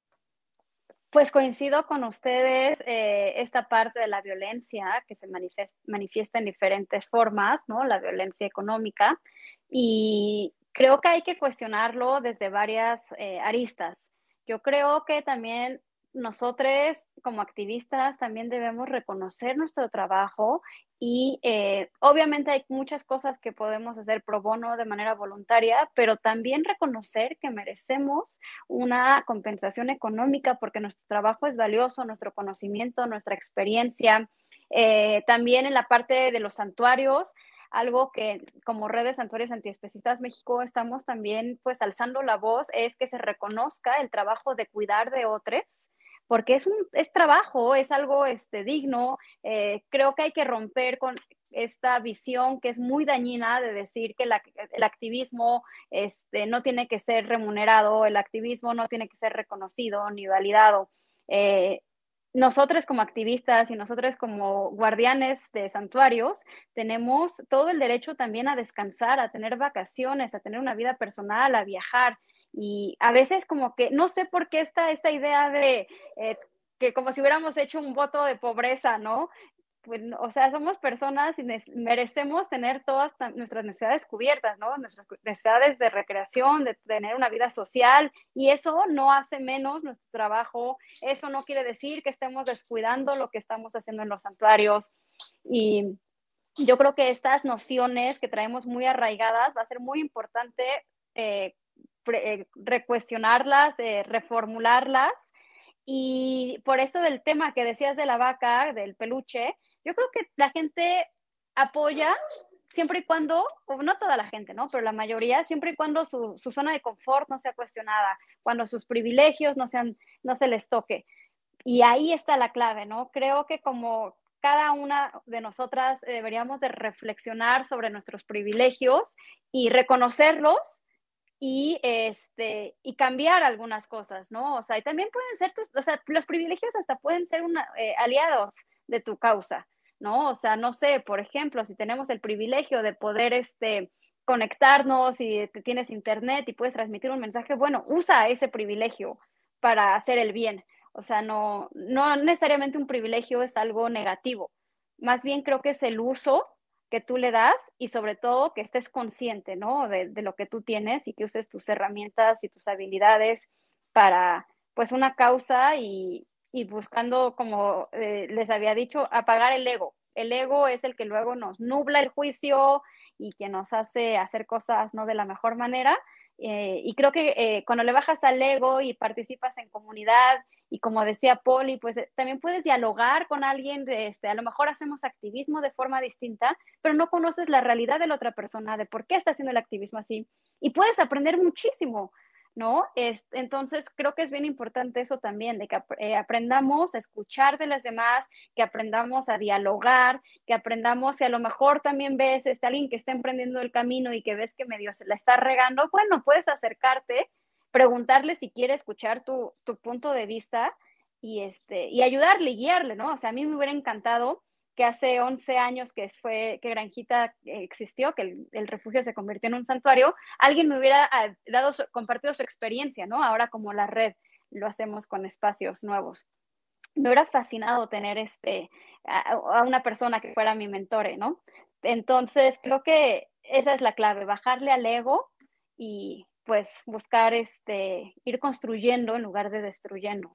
Pues coincido con ustedes, esta parte de la violencia que se manifiesta en diferentes formas, ¿no? La violencia económica. Y creo que hay que cuestionarlo desde varias aristas. Yo creo que también nosotros como activistas también debemos reconocer nuestro trabajo y obviamente hay muchas cosas que podemos hacer pro bono de manera voluntaria, pero también reconocer que merecemos una compensación económica porque nuestro trabajo es valioso, nuestro conocimiento, nuestra experiencia. También en la parte de los santuarios, algo que como Red de Santuarios Antiespecistas México estamos también pues alzando la voz es que se reconozca el trabajo de cuidar de otros, porque es trabajo, es algo digno. Creo que hay que romper con esta visión que es muy dañina de decir que el activismo no tiene que ser remunerado, el activismo no tiene que ser reconocido ni validado. Nosotros como activistas y nosotros como guardianes de santuarios tenemos todo el derecho también a descansar, a tener vacaciones, a tener una vida personal, a viajar. Y a veces como que no sé por qué esta idea de que como si hubiéramos hecho un voto de pobreza, ¿no? Pues, o sea, somos personas y merecemos tener todas nuestras necesidades cubiertas, ¿no? Nuestras necesidades de recreación, de tener una vida social, y eso no hace menos nuestro trabajo, eso no quiere decir que estemos descuidando lo que estamos haciendo en los santuarios. Y yo creo que estas nociones que traemos muy arraigadas va a ser muy importante eh, recuestionarlas, reformularlas. Y por eso del tema que decías de la vaca, del peluche, yo creo que la gente apoya siempre y cuando, o no toda la gente, ¿no? Pero la mayoría, siempre y cuando su zona de confort no sea cuestionada, cuando sus privilegios no se les toque. Y ahí está la clave, ¿no? Creo que como cada una de nosotras deberíamos de reflexionar sobre nuestros privilegios y reconocerlos y cambiar algunas cosas, ¿no? O sea, y también pueden ser o sea, los privilegios hasta pueden ser aliados de tu causa, ¿no? O sea, no sé, por ejemplo, si tenemos el privilegio de poder conectarnos y tienes internet y puedes transmitir un mensaje, bueno, usa ese privilegio para hacer el bien. O sea, no necesariamente un privilegio es algo negativo. Más bien creo que es el uso que tú le das y sobre todo que estés consciente, ¿no? De lo que tú tienes y que uses tus herramientas y tus habilidades para, pues, una causa y buscando, como les había dicho, apagar el ego. El ego es el que luego nos nubla el juicio y que nos hace hacer cosas no de la mejor manera. Y creo que cuando le bajas al ego y participas en comunidad y como decía Poli, pues también puedes dialogar con alguien, a lo mejor hacemos activismo de forma distinta, pero no conoces la realidad de la otra persona, de por qué está haciendo el activismo así, y puedes aprender muchísimo, ¿no? Entonces, creo que es bien importante eso también, de que aprendamos a escuchar de las demás, que aprendamos a dialogar, que aprendamos, si a lo mejor también ves alguien que está emprendiendo el camino y que ves que medio se la está regando, bueno, puedes acercarte, preguntarle si quiere escuchar tu punto de vista y ayudarle y guiarle, ¿no? O sea, a mí me hubiera encantado que hace 11 años que Granjita existió, que el refugio se convirtió en un santuario, alguien me hubiera compartido su experiencia, ¿no? Ahora como la red lo hacemos con espacios nuevos. Me hubiera fascinado tener a una persona que fuera mi mentore, ¿no? Entonces, creo que esa es la clave, bajarle al ego y pues buscar ir construyendo en lugar de destruyendo.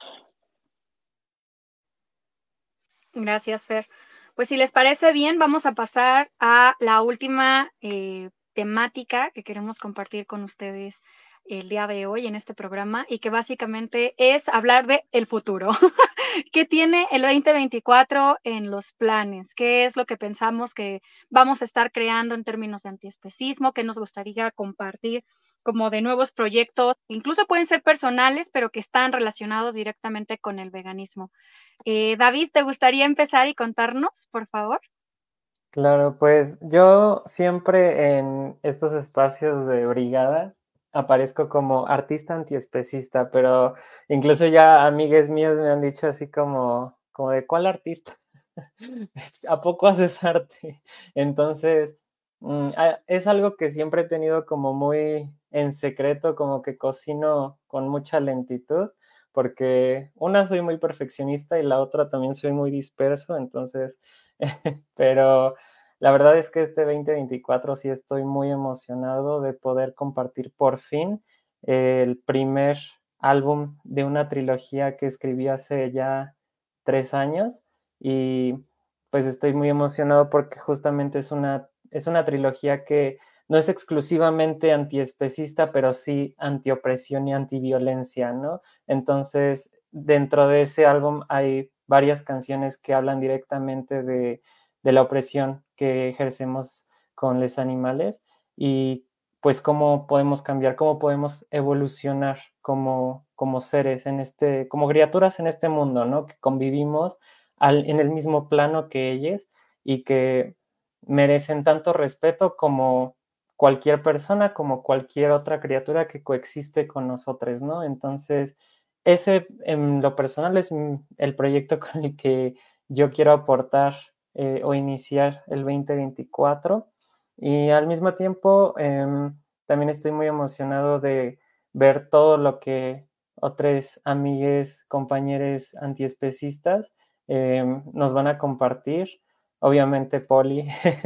Gracias, Fer. Pues si les parece bien, vamos a pasar a la última temática que queremos compartir con ustedes el día de hoy en este programa y que básicamente es hablar de el futuro. ¿Qué tiene el 2024 en los planes? ¿Qué es lo que pensamos que vamos a estar creando en términos de antiespecismo? ¿Qué nos gustaría compartir como de nuevos proyectos? Incluso pueden ser personales, pero que están relacionados directamente con el veganismo. David, ¿te gustaría empezar y contarnos, por favor? Claro, pues yo siempre en estos espacios de brigada aparezco como artista antiespecista, pero incluso ya amigues míos me han dicho así como de ¿cuál artista? ¿A poco haces arte? Entonces, es algo que siempre he tenido como muy en secreto, como que cocino con mucha lentitud, porque una soy muy perfeccionista y la otra también soy muy disperso, entonces, pero la verdad es que este 2024 sí estoy muy emocionado de poder compartir por fin el primer álbum de una trilogía que escribí hace ya 3 años y pues estoy muy emocionado porque justamente es una trilogía que no es exclusivamente antiespecista, pero sí antiopresión y antiviolencia, ¿no? Entonces, dentro de ese álbum hay varias canciones que hablan directamente de la opresión que ejercemos con los animales y pues cómo podemos cambiar, cómo podemos evolucionar como seres como criaturas en este mundo, ¿no? Que convivimos en el mismo plano que ellos y que merecen tanto respeto como cualquier persona, como cualquier otra criatura que coexiste con nosotros, ¿no? Entonces, ese en lo personal es el proyecto con el que yo quiero aportar o iniciar el 2024 y al mismo tiempo también estoy muy emocionado de ver todo lo que otros amigues, compañeros antiespecistas nos van a compartir. Obviamente Poli,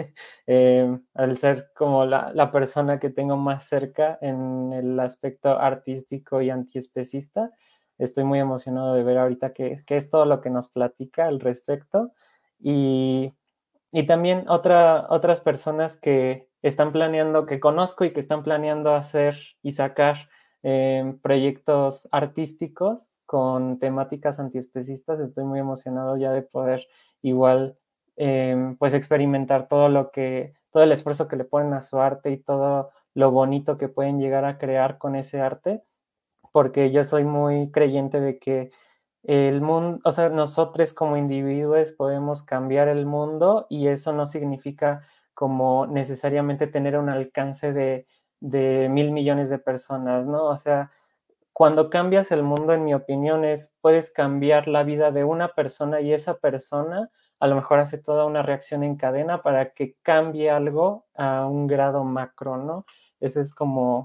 al ser como la persona que tengo más cerca en el aspecto artístico y antiespecista, estoy muy emocionado de ver ahorita qué es todo lo que nos platica al respecto. Y, y también otras personas que están planeando, que conozco y que están planeando hacer y sacar proyectos artísticos con temáticas antiespecistas. Estoy muy emocionado ya de poder igual pues experimentar todo el esfuerzo que le ponen a su arte y todo lo bonito que pueden llegar a crear con ese arte, porque yo soy muy creyente de que el mundo, o sea, nosotros como individuos podemos cambiar el mundo y eso no significa como necesariamente tener un alcance de 1.000 millones de personas, ¿no? O sea, cuando cambias el mundo, en mi opinión, puedes cambiar la vida de una persona y esa persona a lo mejor hace toda una reacción en cadena para que cambie algo a un grado macro, ¿no? Esa es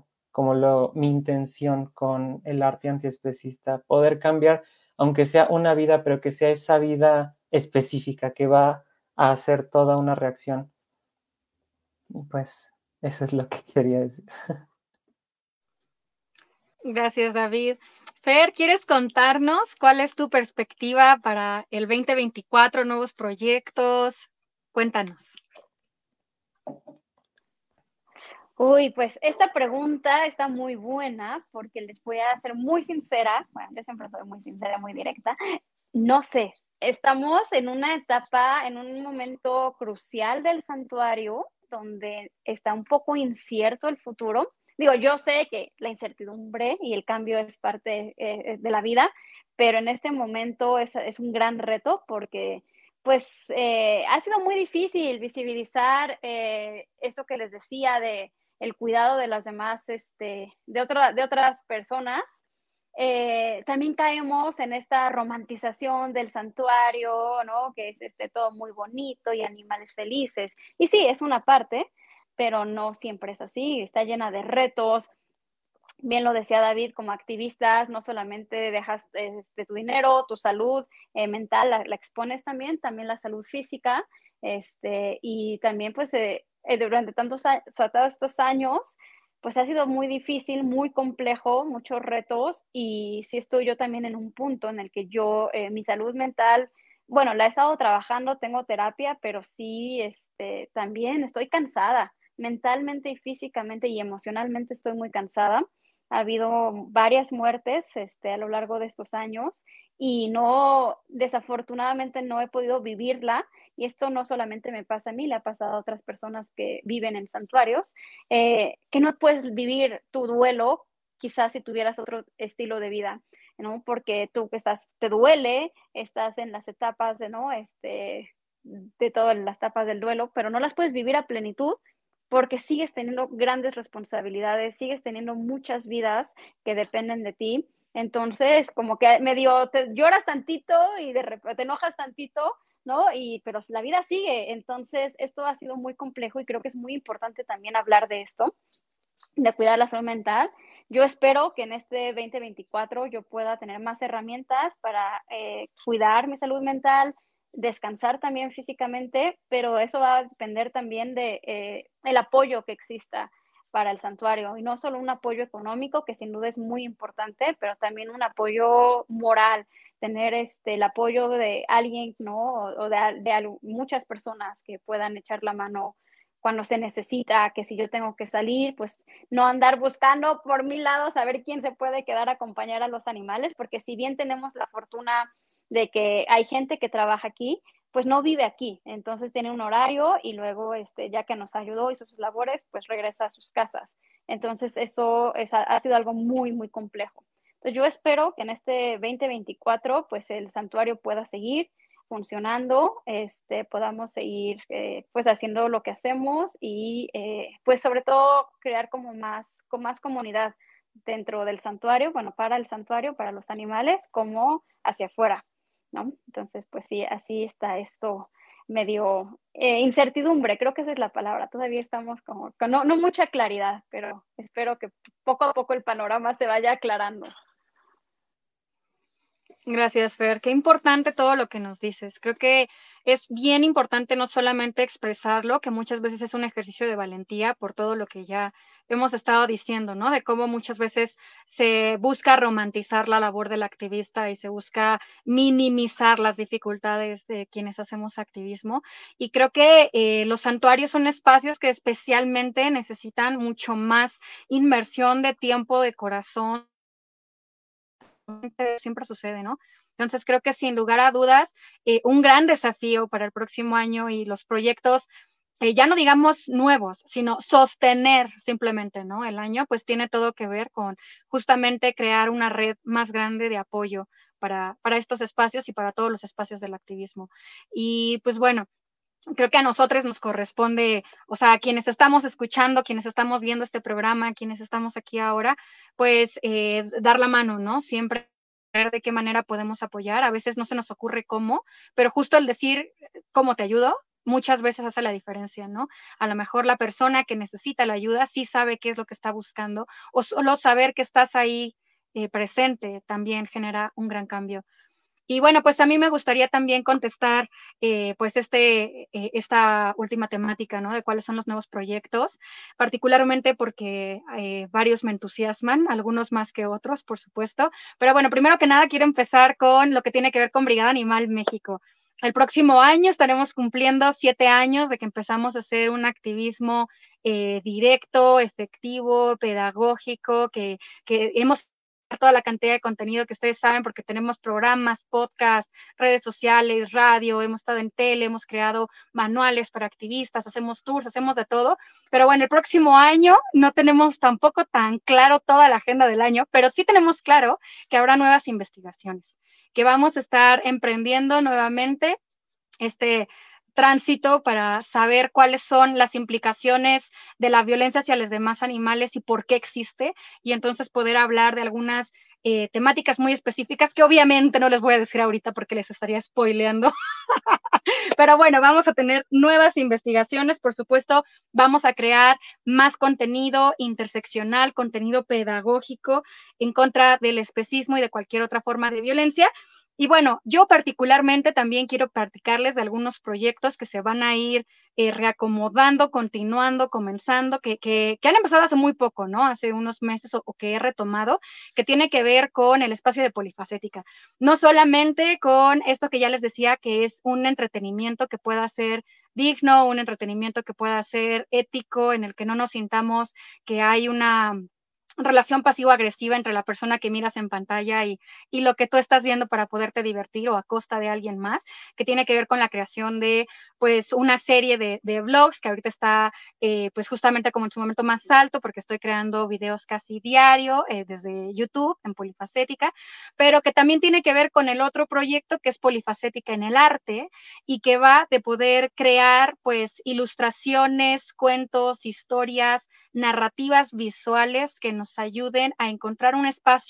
mi intención con el arte antiespecista, poder cambiar, aunque sea una vida, pero que sea esa vida específica que va a hacer toda una reacción. Y pues eso es lo que quería decir. Gracias, David. Fer, ¿quieres contarnos cuál es tu perspectiva para el 2024, nuevos proyectos? Cuéntanos. Uy, pues esta pregunta está muy buena porque les voy a ser muy sincera. Bueno, yo siempre soy muy sincera, muy directa. No sé, estamos en una etapa, en un momento crucial del santuario donde está un poco incierto el futuro. Digo, yo sé que la incertidumbre y el cambio es parte de la vida, pero en este momento es un gran reto porque pues ha sido muy difícil visibilizar esto que les decía de el cuidado de las demás, de otras personas. También caemos en esta romantización del santuario, ¿no? Que es todo muy bonito y animales felices. Y sí, es una parte, pero no siempre es así. Está llena de retos. Bien lo decía David, como activistas, no solamente dejas tu dinero, tu salud mental, la expones también la salud física, y también pues durante todos estos años, pues ha sido muy difícil, muy complejo, muchos retos, y sí estoy yo también en un punto en el que yo, mi salud mental, bueno, la he estado trabajando, tengo terapia, pero sí, también estoy cansada, mentalmente y físicamente y emocionalmente estoy muy cansada. Ha habido varias muertes a lo largo de estos años y no, desafortunadamente no he podido vivirla. Y esto no solamente me pasa a mí, le ha pasado a otras personas que viven en santuarios, que no puedes vivir tu duelo quizás si tuvieras otro estilo de vida, ¿no? Porque tú que te duele, estás en las etapas ¿no? De todas las etapas del duelo, pero no las puedes vivir a plenitud porque sigues teniendo grandes responsabilidades, sigues teniendo muchas vidas que dependen de ti. Entonces, como que medio te lloras tantito y de repente te enojas tantito, ¿no? Pero la vida sigue. Entonces, esto ha sido muy complejo y creo que es muy importante también hablar de esto, de cuidar la salud mental. Yo espero que en este 2024 yo pueda tener más herramientas para cuidar mi salud mental, descansar también físicamente, pero eso va a depender también de el apoyo que exista para el santuario, y no solo un apoyo económico, que sin duda es muy importante, pero también un apoyo moral, tener el apoyo de alguien, ¿no? O de muchas personas que puedan echar la mano cuando se necesita, que si yo tengo que salir, pues no andar buscando por 1000 lados a ver quién se puede quedar a acompañar a los animales, porque si bien tenemos la fortuna de que hay gente que trabaja aquí, pues no vive aquí, entonces tiene un horario y luego ya que nos ayudó, hizo sus labores, pues regresa a sus casas. Entonces eso ha sido algo muy, muy complejo. Entonces yo espero que en este 2024 pues el santuario pueda seguir funcionando, podamos seguir pues haciendo lo que hacemos y pues sobre todo crear con más comunidad dentro del santuario, bueno, para el santuario, para los animales, como hacia afuera, ¿no? Entonces, pues sí, así está esto medio incertidumbre, creo que esa es la palabra. Todavía estamos como con no mucha claridad, pero espero que poco a poco el panorama se vaya aclarando. Gracias, Fer. Qué importante todo lo que nos dices. Creo que es bien importante no solamente expresarlo, que muchas veces es un ejercicio de valentía por todo lo que ya hemos estado diciendo, ¿no? De cómo muchas veces se busca romantizar la labor del activista y se busca minimizar las dificultades de quienes hacemos activismo. Y creo que los santuarios son espacios que especialmente necesitan mucho más inmersión de tiempo, de corazón. Siempre sucede, ¿no? Entonces creo que sin lugar a dudas, un gran desafío para el próximo año y los proyectos, ya no digamos nuevos, sino sostener simplemente, ¿no? El año, pues tiene todo que ver con justamente crear una red más grande de apoyo para estos espacios y para todos los espacios del activismo. Y pues bueno, creo que a nosotros nos corresponde, o sea, a quienes estamos escuchando, quienes estamos viendo este programa, quienes estamos aquí ahora, pues dar la mano, ¿no? Siempre ver de qué manera podemos apoyar. A veces no se nos ocurre cómo, pero justo el decir cómo te ayudo, muchas veces hace la diferencia, ¿no? A lo mejor la persona que necesita la ayuda sí sabe qué es lo que está buscando, o solo saber que estás ahí presente también genera un gran cambio. Y bueno, pues a mí me gustaría también contestar pues esta última temática, ¿no? De cuáles son los nuevos proyectos, particularmente porque varios me entusiasman, algunos más que otros, por supuesto. Pero bueno, primero que nada quiero empezar con lo que tiene que ver con Brigada Animal México. El próximo año estaremos cumpliendo 7 años de que empezamos a hacer un activismo directo, efectivo, pedagógico, que hemos toda la cantidad de contenido que ustedes saben, porque tenemos programas, podcasts, redes sociales, radio, hemos estado en tele, hemos creado manuales para activistas, hacemos tours, hacemos de todo. Pero bueno, el próximo año no tenemos tampoco tan claro toda la agenda del año, pero sí tenemos claro que habrá nuevas investigaciones, que vamos a estar emprendiendo nuevamente tránsito para saber cuáles son las implicaciones de la violencia hacia los demás animales y por qué existe, y entonces poder hablar de algunas temáticas muy específicas que obviamente no les voy a decir ahorita porque les estaría spoileando. Pero bueno, vamos a tener nuevas investigaciones, por supuesto, vamos a crear más contenido interseccional, contenido pedagógico en contra del especismo y de cualquier otra forma de violencia. Y bueno, yo particularmente también quiero platicarles de algunos proyectos que se van a ir reacomodando, continuando, comenzando, que han empezado hace muy poco, ¿no? Hace unos meses o que he retomado, que tiene que ver con el espacio de Polifacética. No solamente con esto que ya les decía, que es un entretenimiento que pueda ser digno, un entretenimiento que pueda ser ético, en el que no nos sintamos que hay una relación pasivo-agresiva entre la persona que miras en pantalla y lo que tú estás viendo para poderte divertir o a costa de alguien más, que tiene que ver con la creación de pues una serie de vlogs que ahorita está pues justamente como en su momento más alto, porque estoy creando videos casi diario desde YouTube en Polifacética, pero que también tiene que ver con el otro proyecto que es Polifacética en el arte y que va de poder crear pues ilustraciones, cuentos, historias, narrativas visuales que nos ayuden a encontrar un espacio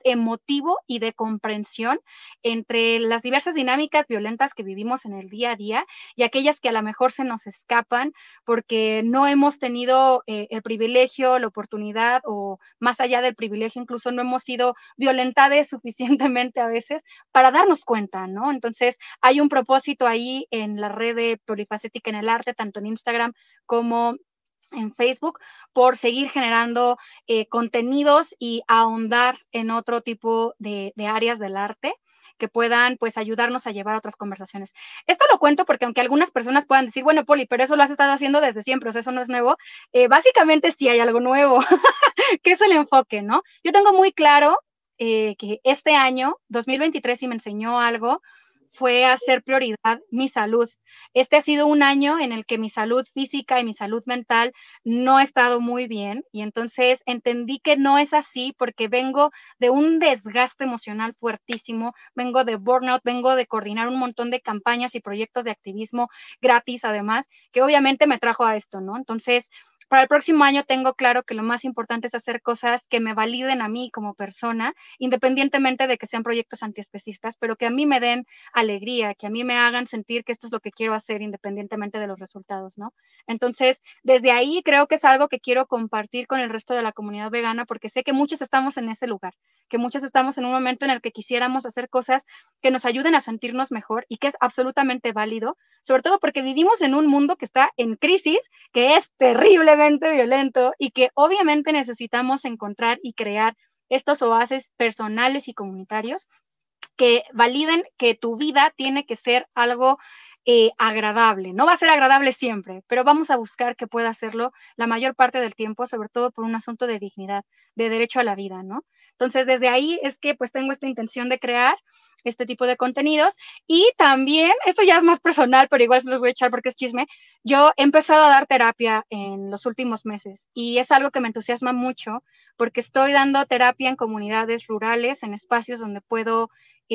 emotivo y de comprensión entre las diversas dinámicas violentas que vivimos en el día a día y aquellas que a lo mejor se nos escapan porque no hemos tenido el privilegio, la oportunidad o más allá del privilegio, incluso no hemos sido violentadas suficientemente a veces para darnos cuenta, ¿no? Entonces hay un propósito ahí en la red de Polifacética en el Arte, tanto en Instagram como en Facebook, por seguir generando contenidos y ahondar en otro tipo de áreas del arte que puedan pues ayudarnos a llevar otras conversaciones. Esto lo cuento porque aunque algunas personas puedan decir, bueno, Poli, pero eso lo has estado haciendo desde siempre, o sea, eso no es nuevo, básicamente sí hay algo nuevo, que es el enfoque, ¿no? Yo tengo muy claro que este año, 2023, si me enseñó algo, fue hacer prioridad mi salud. Este ha sido un año en el que mi salud física y mi salud mental no ha estado muy bien y entonces entendí que no es así porque vengo de un desgaste emocional fuertísimo, vengo de burnout, vengo de coordinar un montón de campañas y proyectos de activismo gratis además, que obviamente me trajo a esto, ¿no? Entonces, para el próximo año tengo claro que lo más importante es hacer cosas que me validen a mí como persona, independientemente de que sean proyectos antiespecistas, pero que a mí me den alegría, que a mí me hagan sentir que esto es lo que quiero hacer independientemente de los resultados, ¿no? Entonces, desde ahí creo que es algo que quiero compartir con el resto de la comunidad vegana porque sé que muchos estamos en ese lugar, que muchos estamos en un momento en el que quisiéramos hacer cosas que nos ayuden a sentirnos mejor y que es absolutamente válido, sobre todo porque vivimos en un mundo que está en crisis, que es terriblemente violento y que obviamente necesitamos encontrar y crear estos oasis personales y comunitarios que validen que tu vida tiene que ser algo agradable. No va a ser agradable siempre, pero vamos a buscar que pueda hacerlo la mayor parte del tiempo, sobre todo por un asunto de dignidad, de derecho a la vida, ¿no? Entonces, desde ahí es que pues tengo esta intención de crear este tipo de contenidos y también, esto ya es más personal, pero igual se los voy a echar porque es chisme, yo he empezado a dar terapia en los últimos meses y es algo que me entusiasma mucho porque estoy dando terapia en comunidades rurales, en espacios donde puedo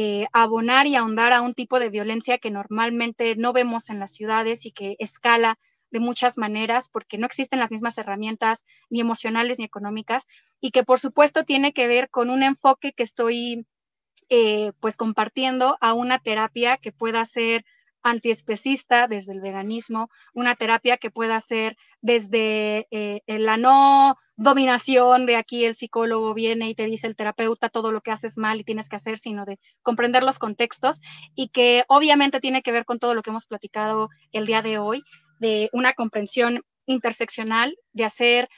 abonar y ahondar a un tipo de violencia que normalmente no vemos en las ciudades y que escala de muchas maneras porque no existen las mismas herramientas ni emocionales ni económicas y que por supuesto tiene que ver con un enfoque que estoy pues compartiendo a una terapia que pueda ser antiespecista desde el veganismo, una terapia que pueda ser desde la no dominación de aquí el psicólogo viene y te dice el terapeuta todo lo que haces mal y tienes que hacer, sino de comprender los contextos y que obviamente tiene que ver con todo lo que hemos platicado el día de hoy, de una comprensión interseccional, de hacer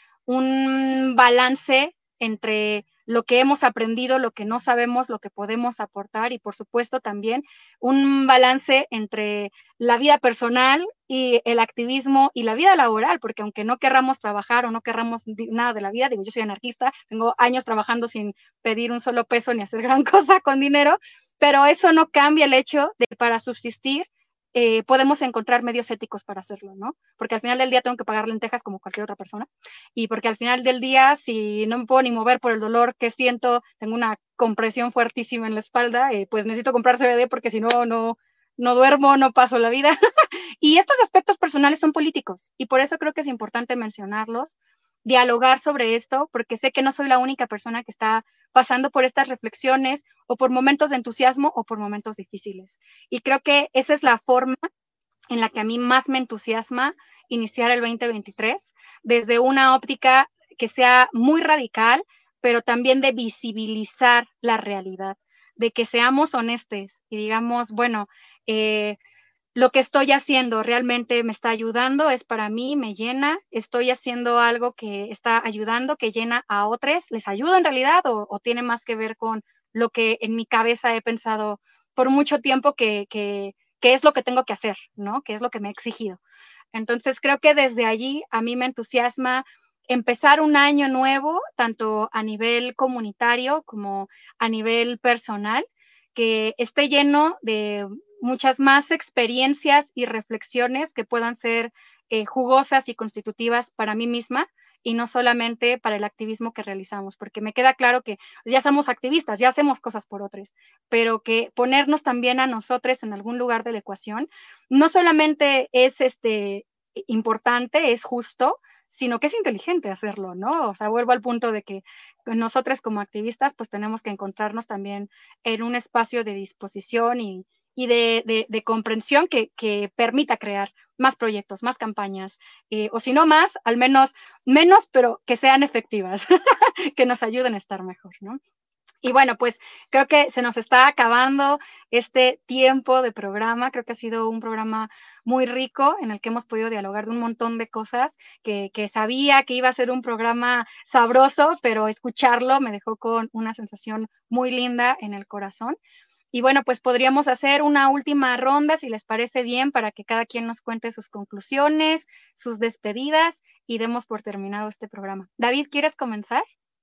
un balance entre lo que hemos aprendido, lo que no sabemos, lo que podemos aportar y por supuesto también un balance entre la vida personal y el activismo y la vida laboral, porque aunque no querramos trabajar o no querramos nada de la vida, digo, yo soy anarquista, tengo años trabajando sin pedir un solo peso ni hacer gran cosa con dinero, pero eso no cambia el hecho de para subsistir podemos encontrar medios éticos para hacerlo, ¿no? Porque al final del día tengo que pagar lentejas como cualquier otra persona y porque al final del día, si no me puedo ni mover por el dolor que siento, tengo una compresión fuertísima en la espalda, pues necesito comprar CBD porque si no, no duermo, no paso la vida. Y estos aspectos personales son políticos y por eso creo que es importante mencionarlos, dialogar sobre esto, porque sé que no soy la única persona que está pasando por estas reflexiones o por momentos de entusiasmo o por momentos difíciles. Y creo que esa es la forma en la que a mí más me entusiasma iniciar el 2023, desde una óptica que sea muy radical, pero también de visibilizar la realidad, de que seamos honestos y digamos, bueno, lo que estoy haciendo realmente me está ayudando, es para mí, me llena, estoy haciendo algo que está ayudando, que llena a otros, les ayuda en realidad o tiene más que ver con lo que en mi cabeza he pensado por mucho tiempo que es lo que tengo que hacer, ¿no? Que es lo que me he exigido. Entonces creo que desde allí a mí me entusiasma empezar un año nuevo, tanto a nivel comunitario como a nivel personal, que esté lleno de muchas más experiencias y reflexiones que puedan ser jugosas y constitutivas para mí misma y no solamente para el activismo que realizamos, porque me queda claro que ya somos activistas, ya hacemos cosas por otros, pero que ponernos también a nosotros en algún lugar de la ecuación no solamente es importante, es justo, sino que es inteligente hacerlo, ¿no? O sea, vuelvo al punto de que nosotros como activistas pues tenemos que encontrarnos también en un espacio de disposición y de comprensión que permita crear más proyectos, más campañas, o si no más, al menos menos, pero que sean efectivas, que nos ayuden a estar mejor, ¿no? Y bueno, pues creo que se nos está acabando este tiempo de programa. Creo que ha sido un programa muy rico en el que hemos podido dialogar de un montón de cosas que sabía que iba a ser un programa sabroso, pero escucharlo me dejó con una sensación muy linda en el corazón. Y bueno, pues podríamos hacer una última ronda, si les parece bien, para que cada quien nos cuente sus conclusiones, sus despedidas y demos por terminado este programa. David, ¿quieres comenzar?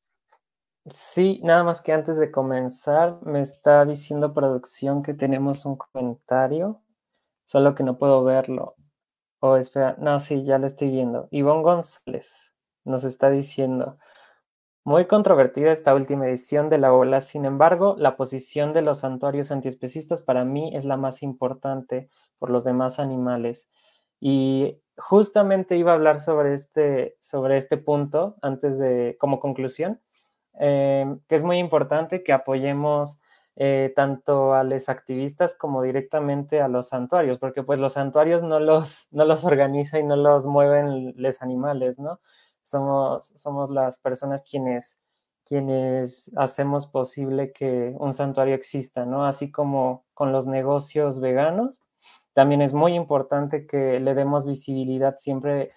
Sí, nada más que antes de comenzar, me está diciendo producción que tenemos un comentario, solo que no puedo verlo. Oh, espera, no, sí, ya lo estoy viendo. Ivonne González nos está diciendo, muy controvertida esta última edición de la ola, sin embargo, la posición de los santuarios antiespecistas para mí es la más importante por los demás animales. Y justamente iba a hablar sobre este punto antes de, como conclusión, que es muy importante que apoyemos tanto a los activistas como directamente a los santuarios, porque pues los santuarios no los organiza y no los mueven los animales, ¿no? Somos las personas quienes hacemos posible que un santuario exista, ¿no? Así como con los negocios veganos, también es muy importante que le demos visibilidad siempre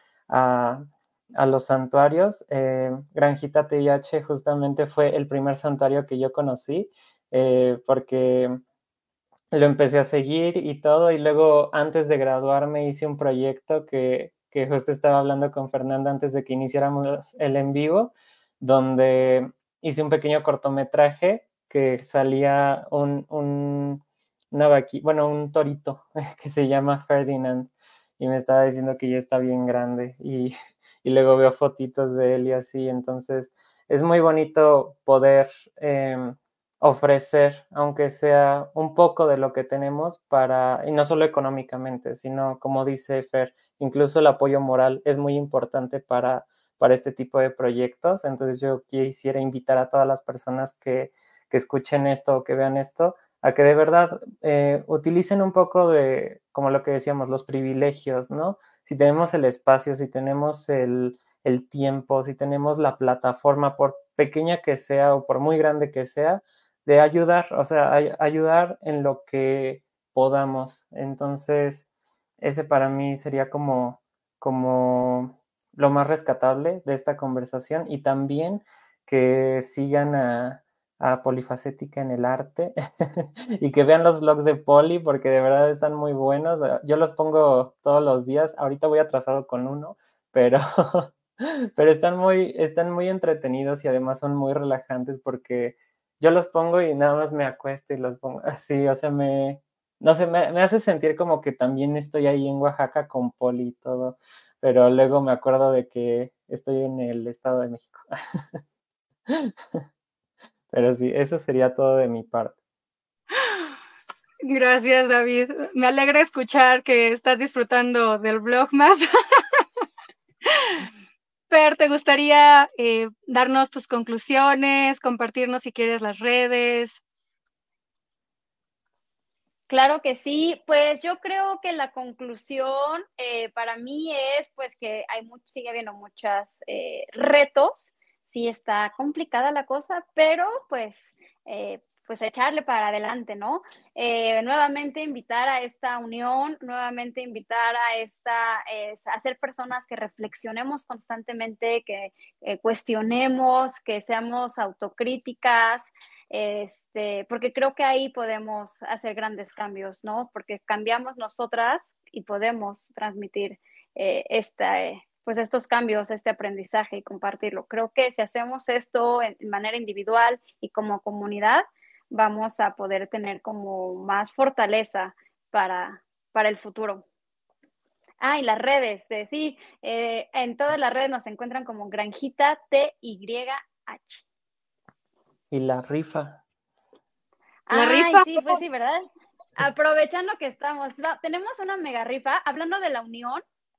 a los santuarios. Granjita TIH justamente fue el primer santuario que yo conocí, porque lo empecé a seguir y todo, y luego antes de graduarme hice un proyecto que justo estaba hablando con Fernanda antes de que iniciáramos el en vivo, donde hice un pequeño cortometraje que salía un torito que se llama Ferdinand, y me estaba diciendo que ya está bien grande, y luego veo fotitos de él y así, entonces es muy bonito poder ofrecer, aunque sea un poco de lo que tenemos y no solo económicamente, sino como dice Fer, incluso el apoyo moral es muy importante para este tipo de proyectos. Entonces yo quisiera invitar a todas las personas que escuchen esto o que vean esto, a que de verdad utilicen un poco de, como lo que decíamos, los privilegios, ¿no? Si tenemos el espacio, si tenemos el tiempo, si tenemos la plataforma, por pequeña que sea o por muy grande que sea, de ayudar, o sea, ayudar en lo que podamos. Entonces, ese para mí sería como lo más rescatable de esta conversación, y también que sigan a Polifacética en el arte y que vean los blogs de Poli porque de verdad están muy buenos. Yo los pongo todos los días. Ahorita voy atrasado con uno, pero, pero están muy entretenidos y además son muy relajantes porque yo los pongo y nada más me acuesto y los pongo así, o sea, no sé, me hace sentir como que también estoy ahí en Oaxaca con Poli y todo, pero luego me acuerdo de que estoy en el Estado de México. Pero sí, eso sería todo de mi parte. Gracias, David. Me alegra escuchar que estás disfrutando del blog más. Fer, ¿te gustaría darnos tus conclusiones, compartirnos si quieres las redes? Claro que sí, pues yo creo que la conclusión para mí es pues que sigue habiendo muchos retos, sí está complicada la cosa, pero pues echarle para adelante, ¿no? Nuevamente invitar a esta unión, nuevamente invitar a ser personas que reflexionemos constantemente, que cuestionemos, que seamos autocríticas, porque creo que ahí podemos hacer grandes cambios, ¿no? Porque cambiamos nosotras y podemos transmitir pues estos cambios, este aprendizaje y compartirlo. Creo que si hacemos esto en manera individual y como comunidad, vamos a poder tener como más fortaleza para el futuro. Ah, y las redes, sí, en todas las redes nos encuentran como Granjita TYH. Y la rifa. La Ay, rifa. sí, pues sí, ¿verdad? Aprovechando que tenemos una mega rifa, hablando de la unión,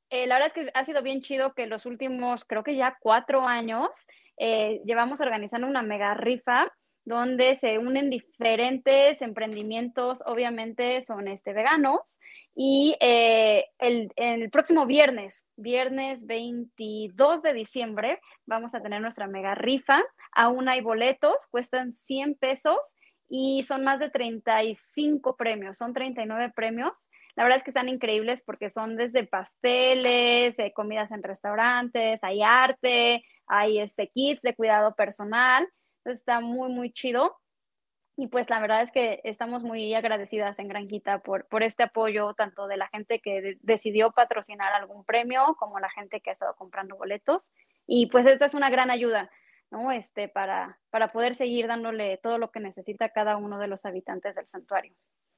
La verdad es que ha sido bien chido que los últimos, creo que ya 4 años, llevamos organizando una mega rifa donde se unen diferentes emprendimientos, obviamente son veganos, y el próximo viernes 22 de diciembre, vamos a tener nuestra mega rifa. Aún hay boletos, cuestan 100 pesos y son más de 35 premios, son 39 premios. La verdad es que están increíbles porque son desde pasteles, comidas en restaurantes, hay arte, hay kits de cuidado personal. Entonces está muy, muy chido. Y pues la verdad es que estamos muy agradecidas en Granjita por este apoyo, tanto de la gente que decidió patrocinar algún premio, como la gente que ha estado comprando boletos. Y pues esto es una gran ayuda, ¿no? Para poder seguir dándole todo lo que necesita cada uno de los habitantes del santuario.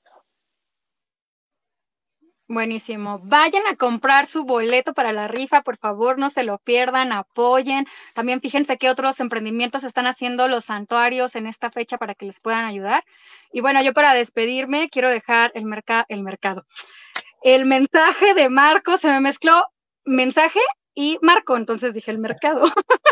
Buenísimo. Vayan a comprar su boleto para la rifa, por favor, no se lo pierdan, apoyen. También fíjense qué otros emprendimientos están haciendo los santuarios en esta fecha para que les puedan ayudar. Y bueno, yo para despedirme quiero dejar el mercado. El mensaje de Marco, se me mezcló mensaje y Marco, entonces dije el mercado.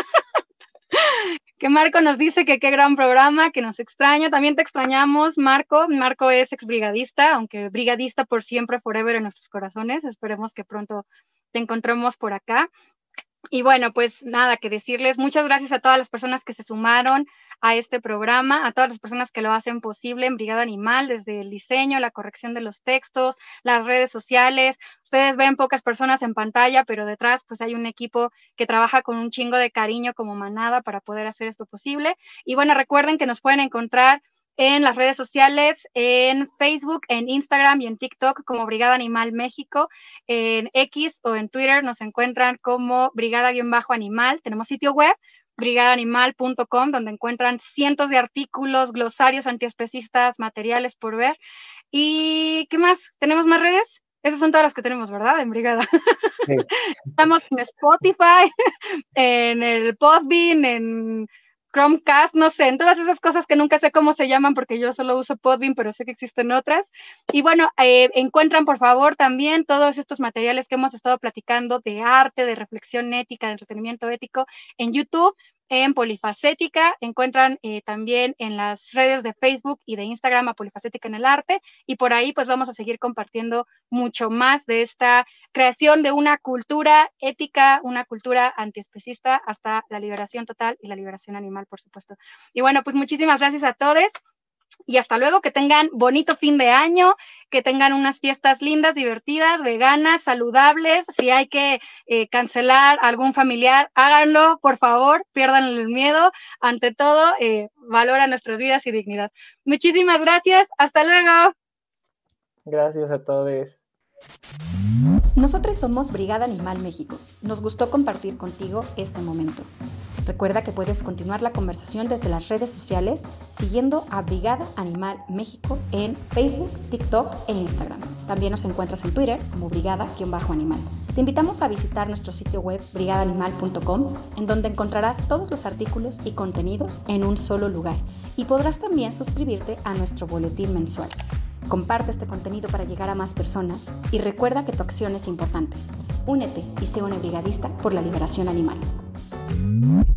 Que Marco nos dice que qué gran programa, que nos extraña. También te extrañamos, Marco. Marco es exbrigadista, aunque brigadista por siempre, forever en nuestros corazones. Esperemos que pronto te encontremos por acá. Y bueno, pues nada, que decirles muchas gracias a todas las personas que se sumaron a este programa, a todas las personas que lo hacen posible en Brigada Animal, desde el diseño, la corrección de los textos, las redes sociales. Ustedes ven pocas personas en pantalla, pero detrás pues hay un equipo que trabaja con un chingo de cariño como manada para poder hacer esto posible. Y bueno, recuerden que nos pueden encontrar en las redes sociales, en Facebook, en Instagram y en TikTok como Brigada Animal México. En X o en Twitter nos encuentran como Brigada-Animal. Tenemos sitio web, brigadaanimal.com, donde encuentran cientos de artículos, glosarios antiespecistas, materiales por ver. ¿Y qué más? ¿Tenemos más redes? Esas son todas las que tenemos, ¿verdad? En Brigada. Sí. Estamos en Spotify, en el Podbean, en Chromecast, no sé, en todas esas cosas que nunca sé cómo se llaman porque yo solo uso Podbean, pero sé que existen otras. Y bueno, encuentran por favor también todos estos materiales que hemos estado platicando de arte, de reflexión ética, de entretenimiento ético en YouTube, en Polifacética. Encuentran también en las redes de Facebook y de Instagram a Polifacética en el Arte, y por ahí pues vamos a seguir compartiendo mucho más de esta creación de una cultura ética, una cultura antiespecista hasta la liberación total y la liberación animal, por supuesto. Y bueno, pues muchísimas gracias a todos y hasta luego, que tengan bonito fin de año, que tengan unas fiestas lindas, divertidas, veganas, saludables. Si hay que cancelar a algún familiar, háganlo, por favor, pierdan el miedo. Ante todo, valora nuestras vidas y dignidad. Muchísimas gracias, hasta luego. Gracias a todos. Nosotros somos Brigada Animal México. Nos gustó compartir contigo este momento. Recuerda que puedes continuar la conversación desde las redes sociales siguiendo a Brigada Animal México en Facebook, TikTok e Instagram. También nos encuentras en Twitter como Brigada-Animal. Te invitamos a visitar nuestro sitio web brigadaanimal.com, en donde encontrarás todos los artículos y contenidos en un solo lugar, y podrás también suscribirte a nuestro boletín mensual. Comparte este contenido para llegar a más personas y recuerda que tu acción es importante. Únete y sé un brigadista por la liberación animal.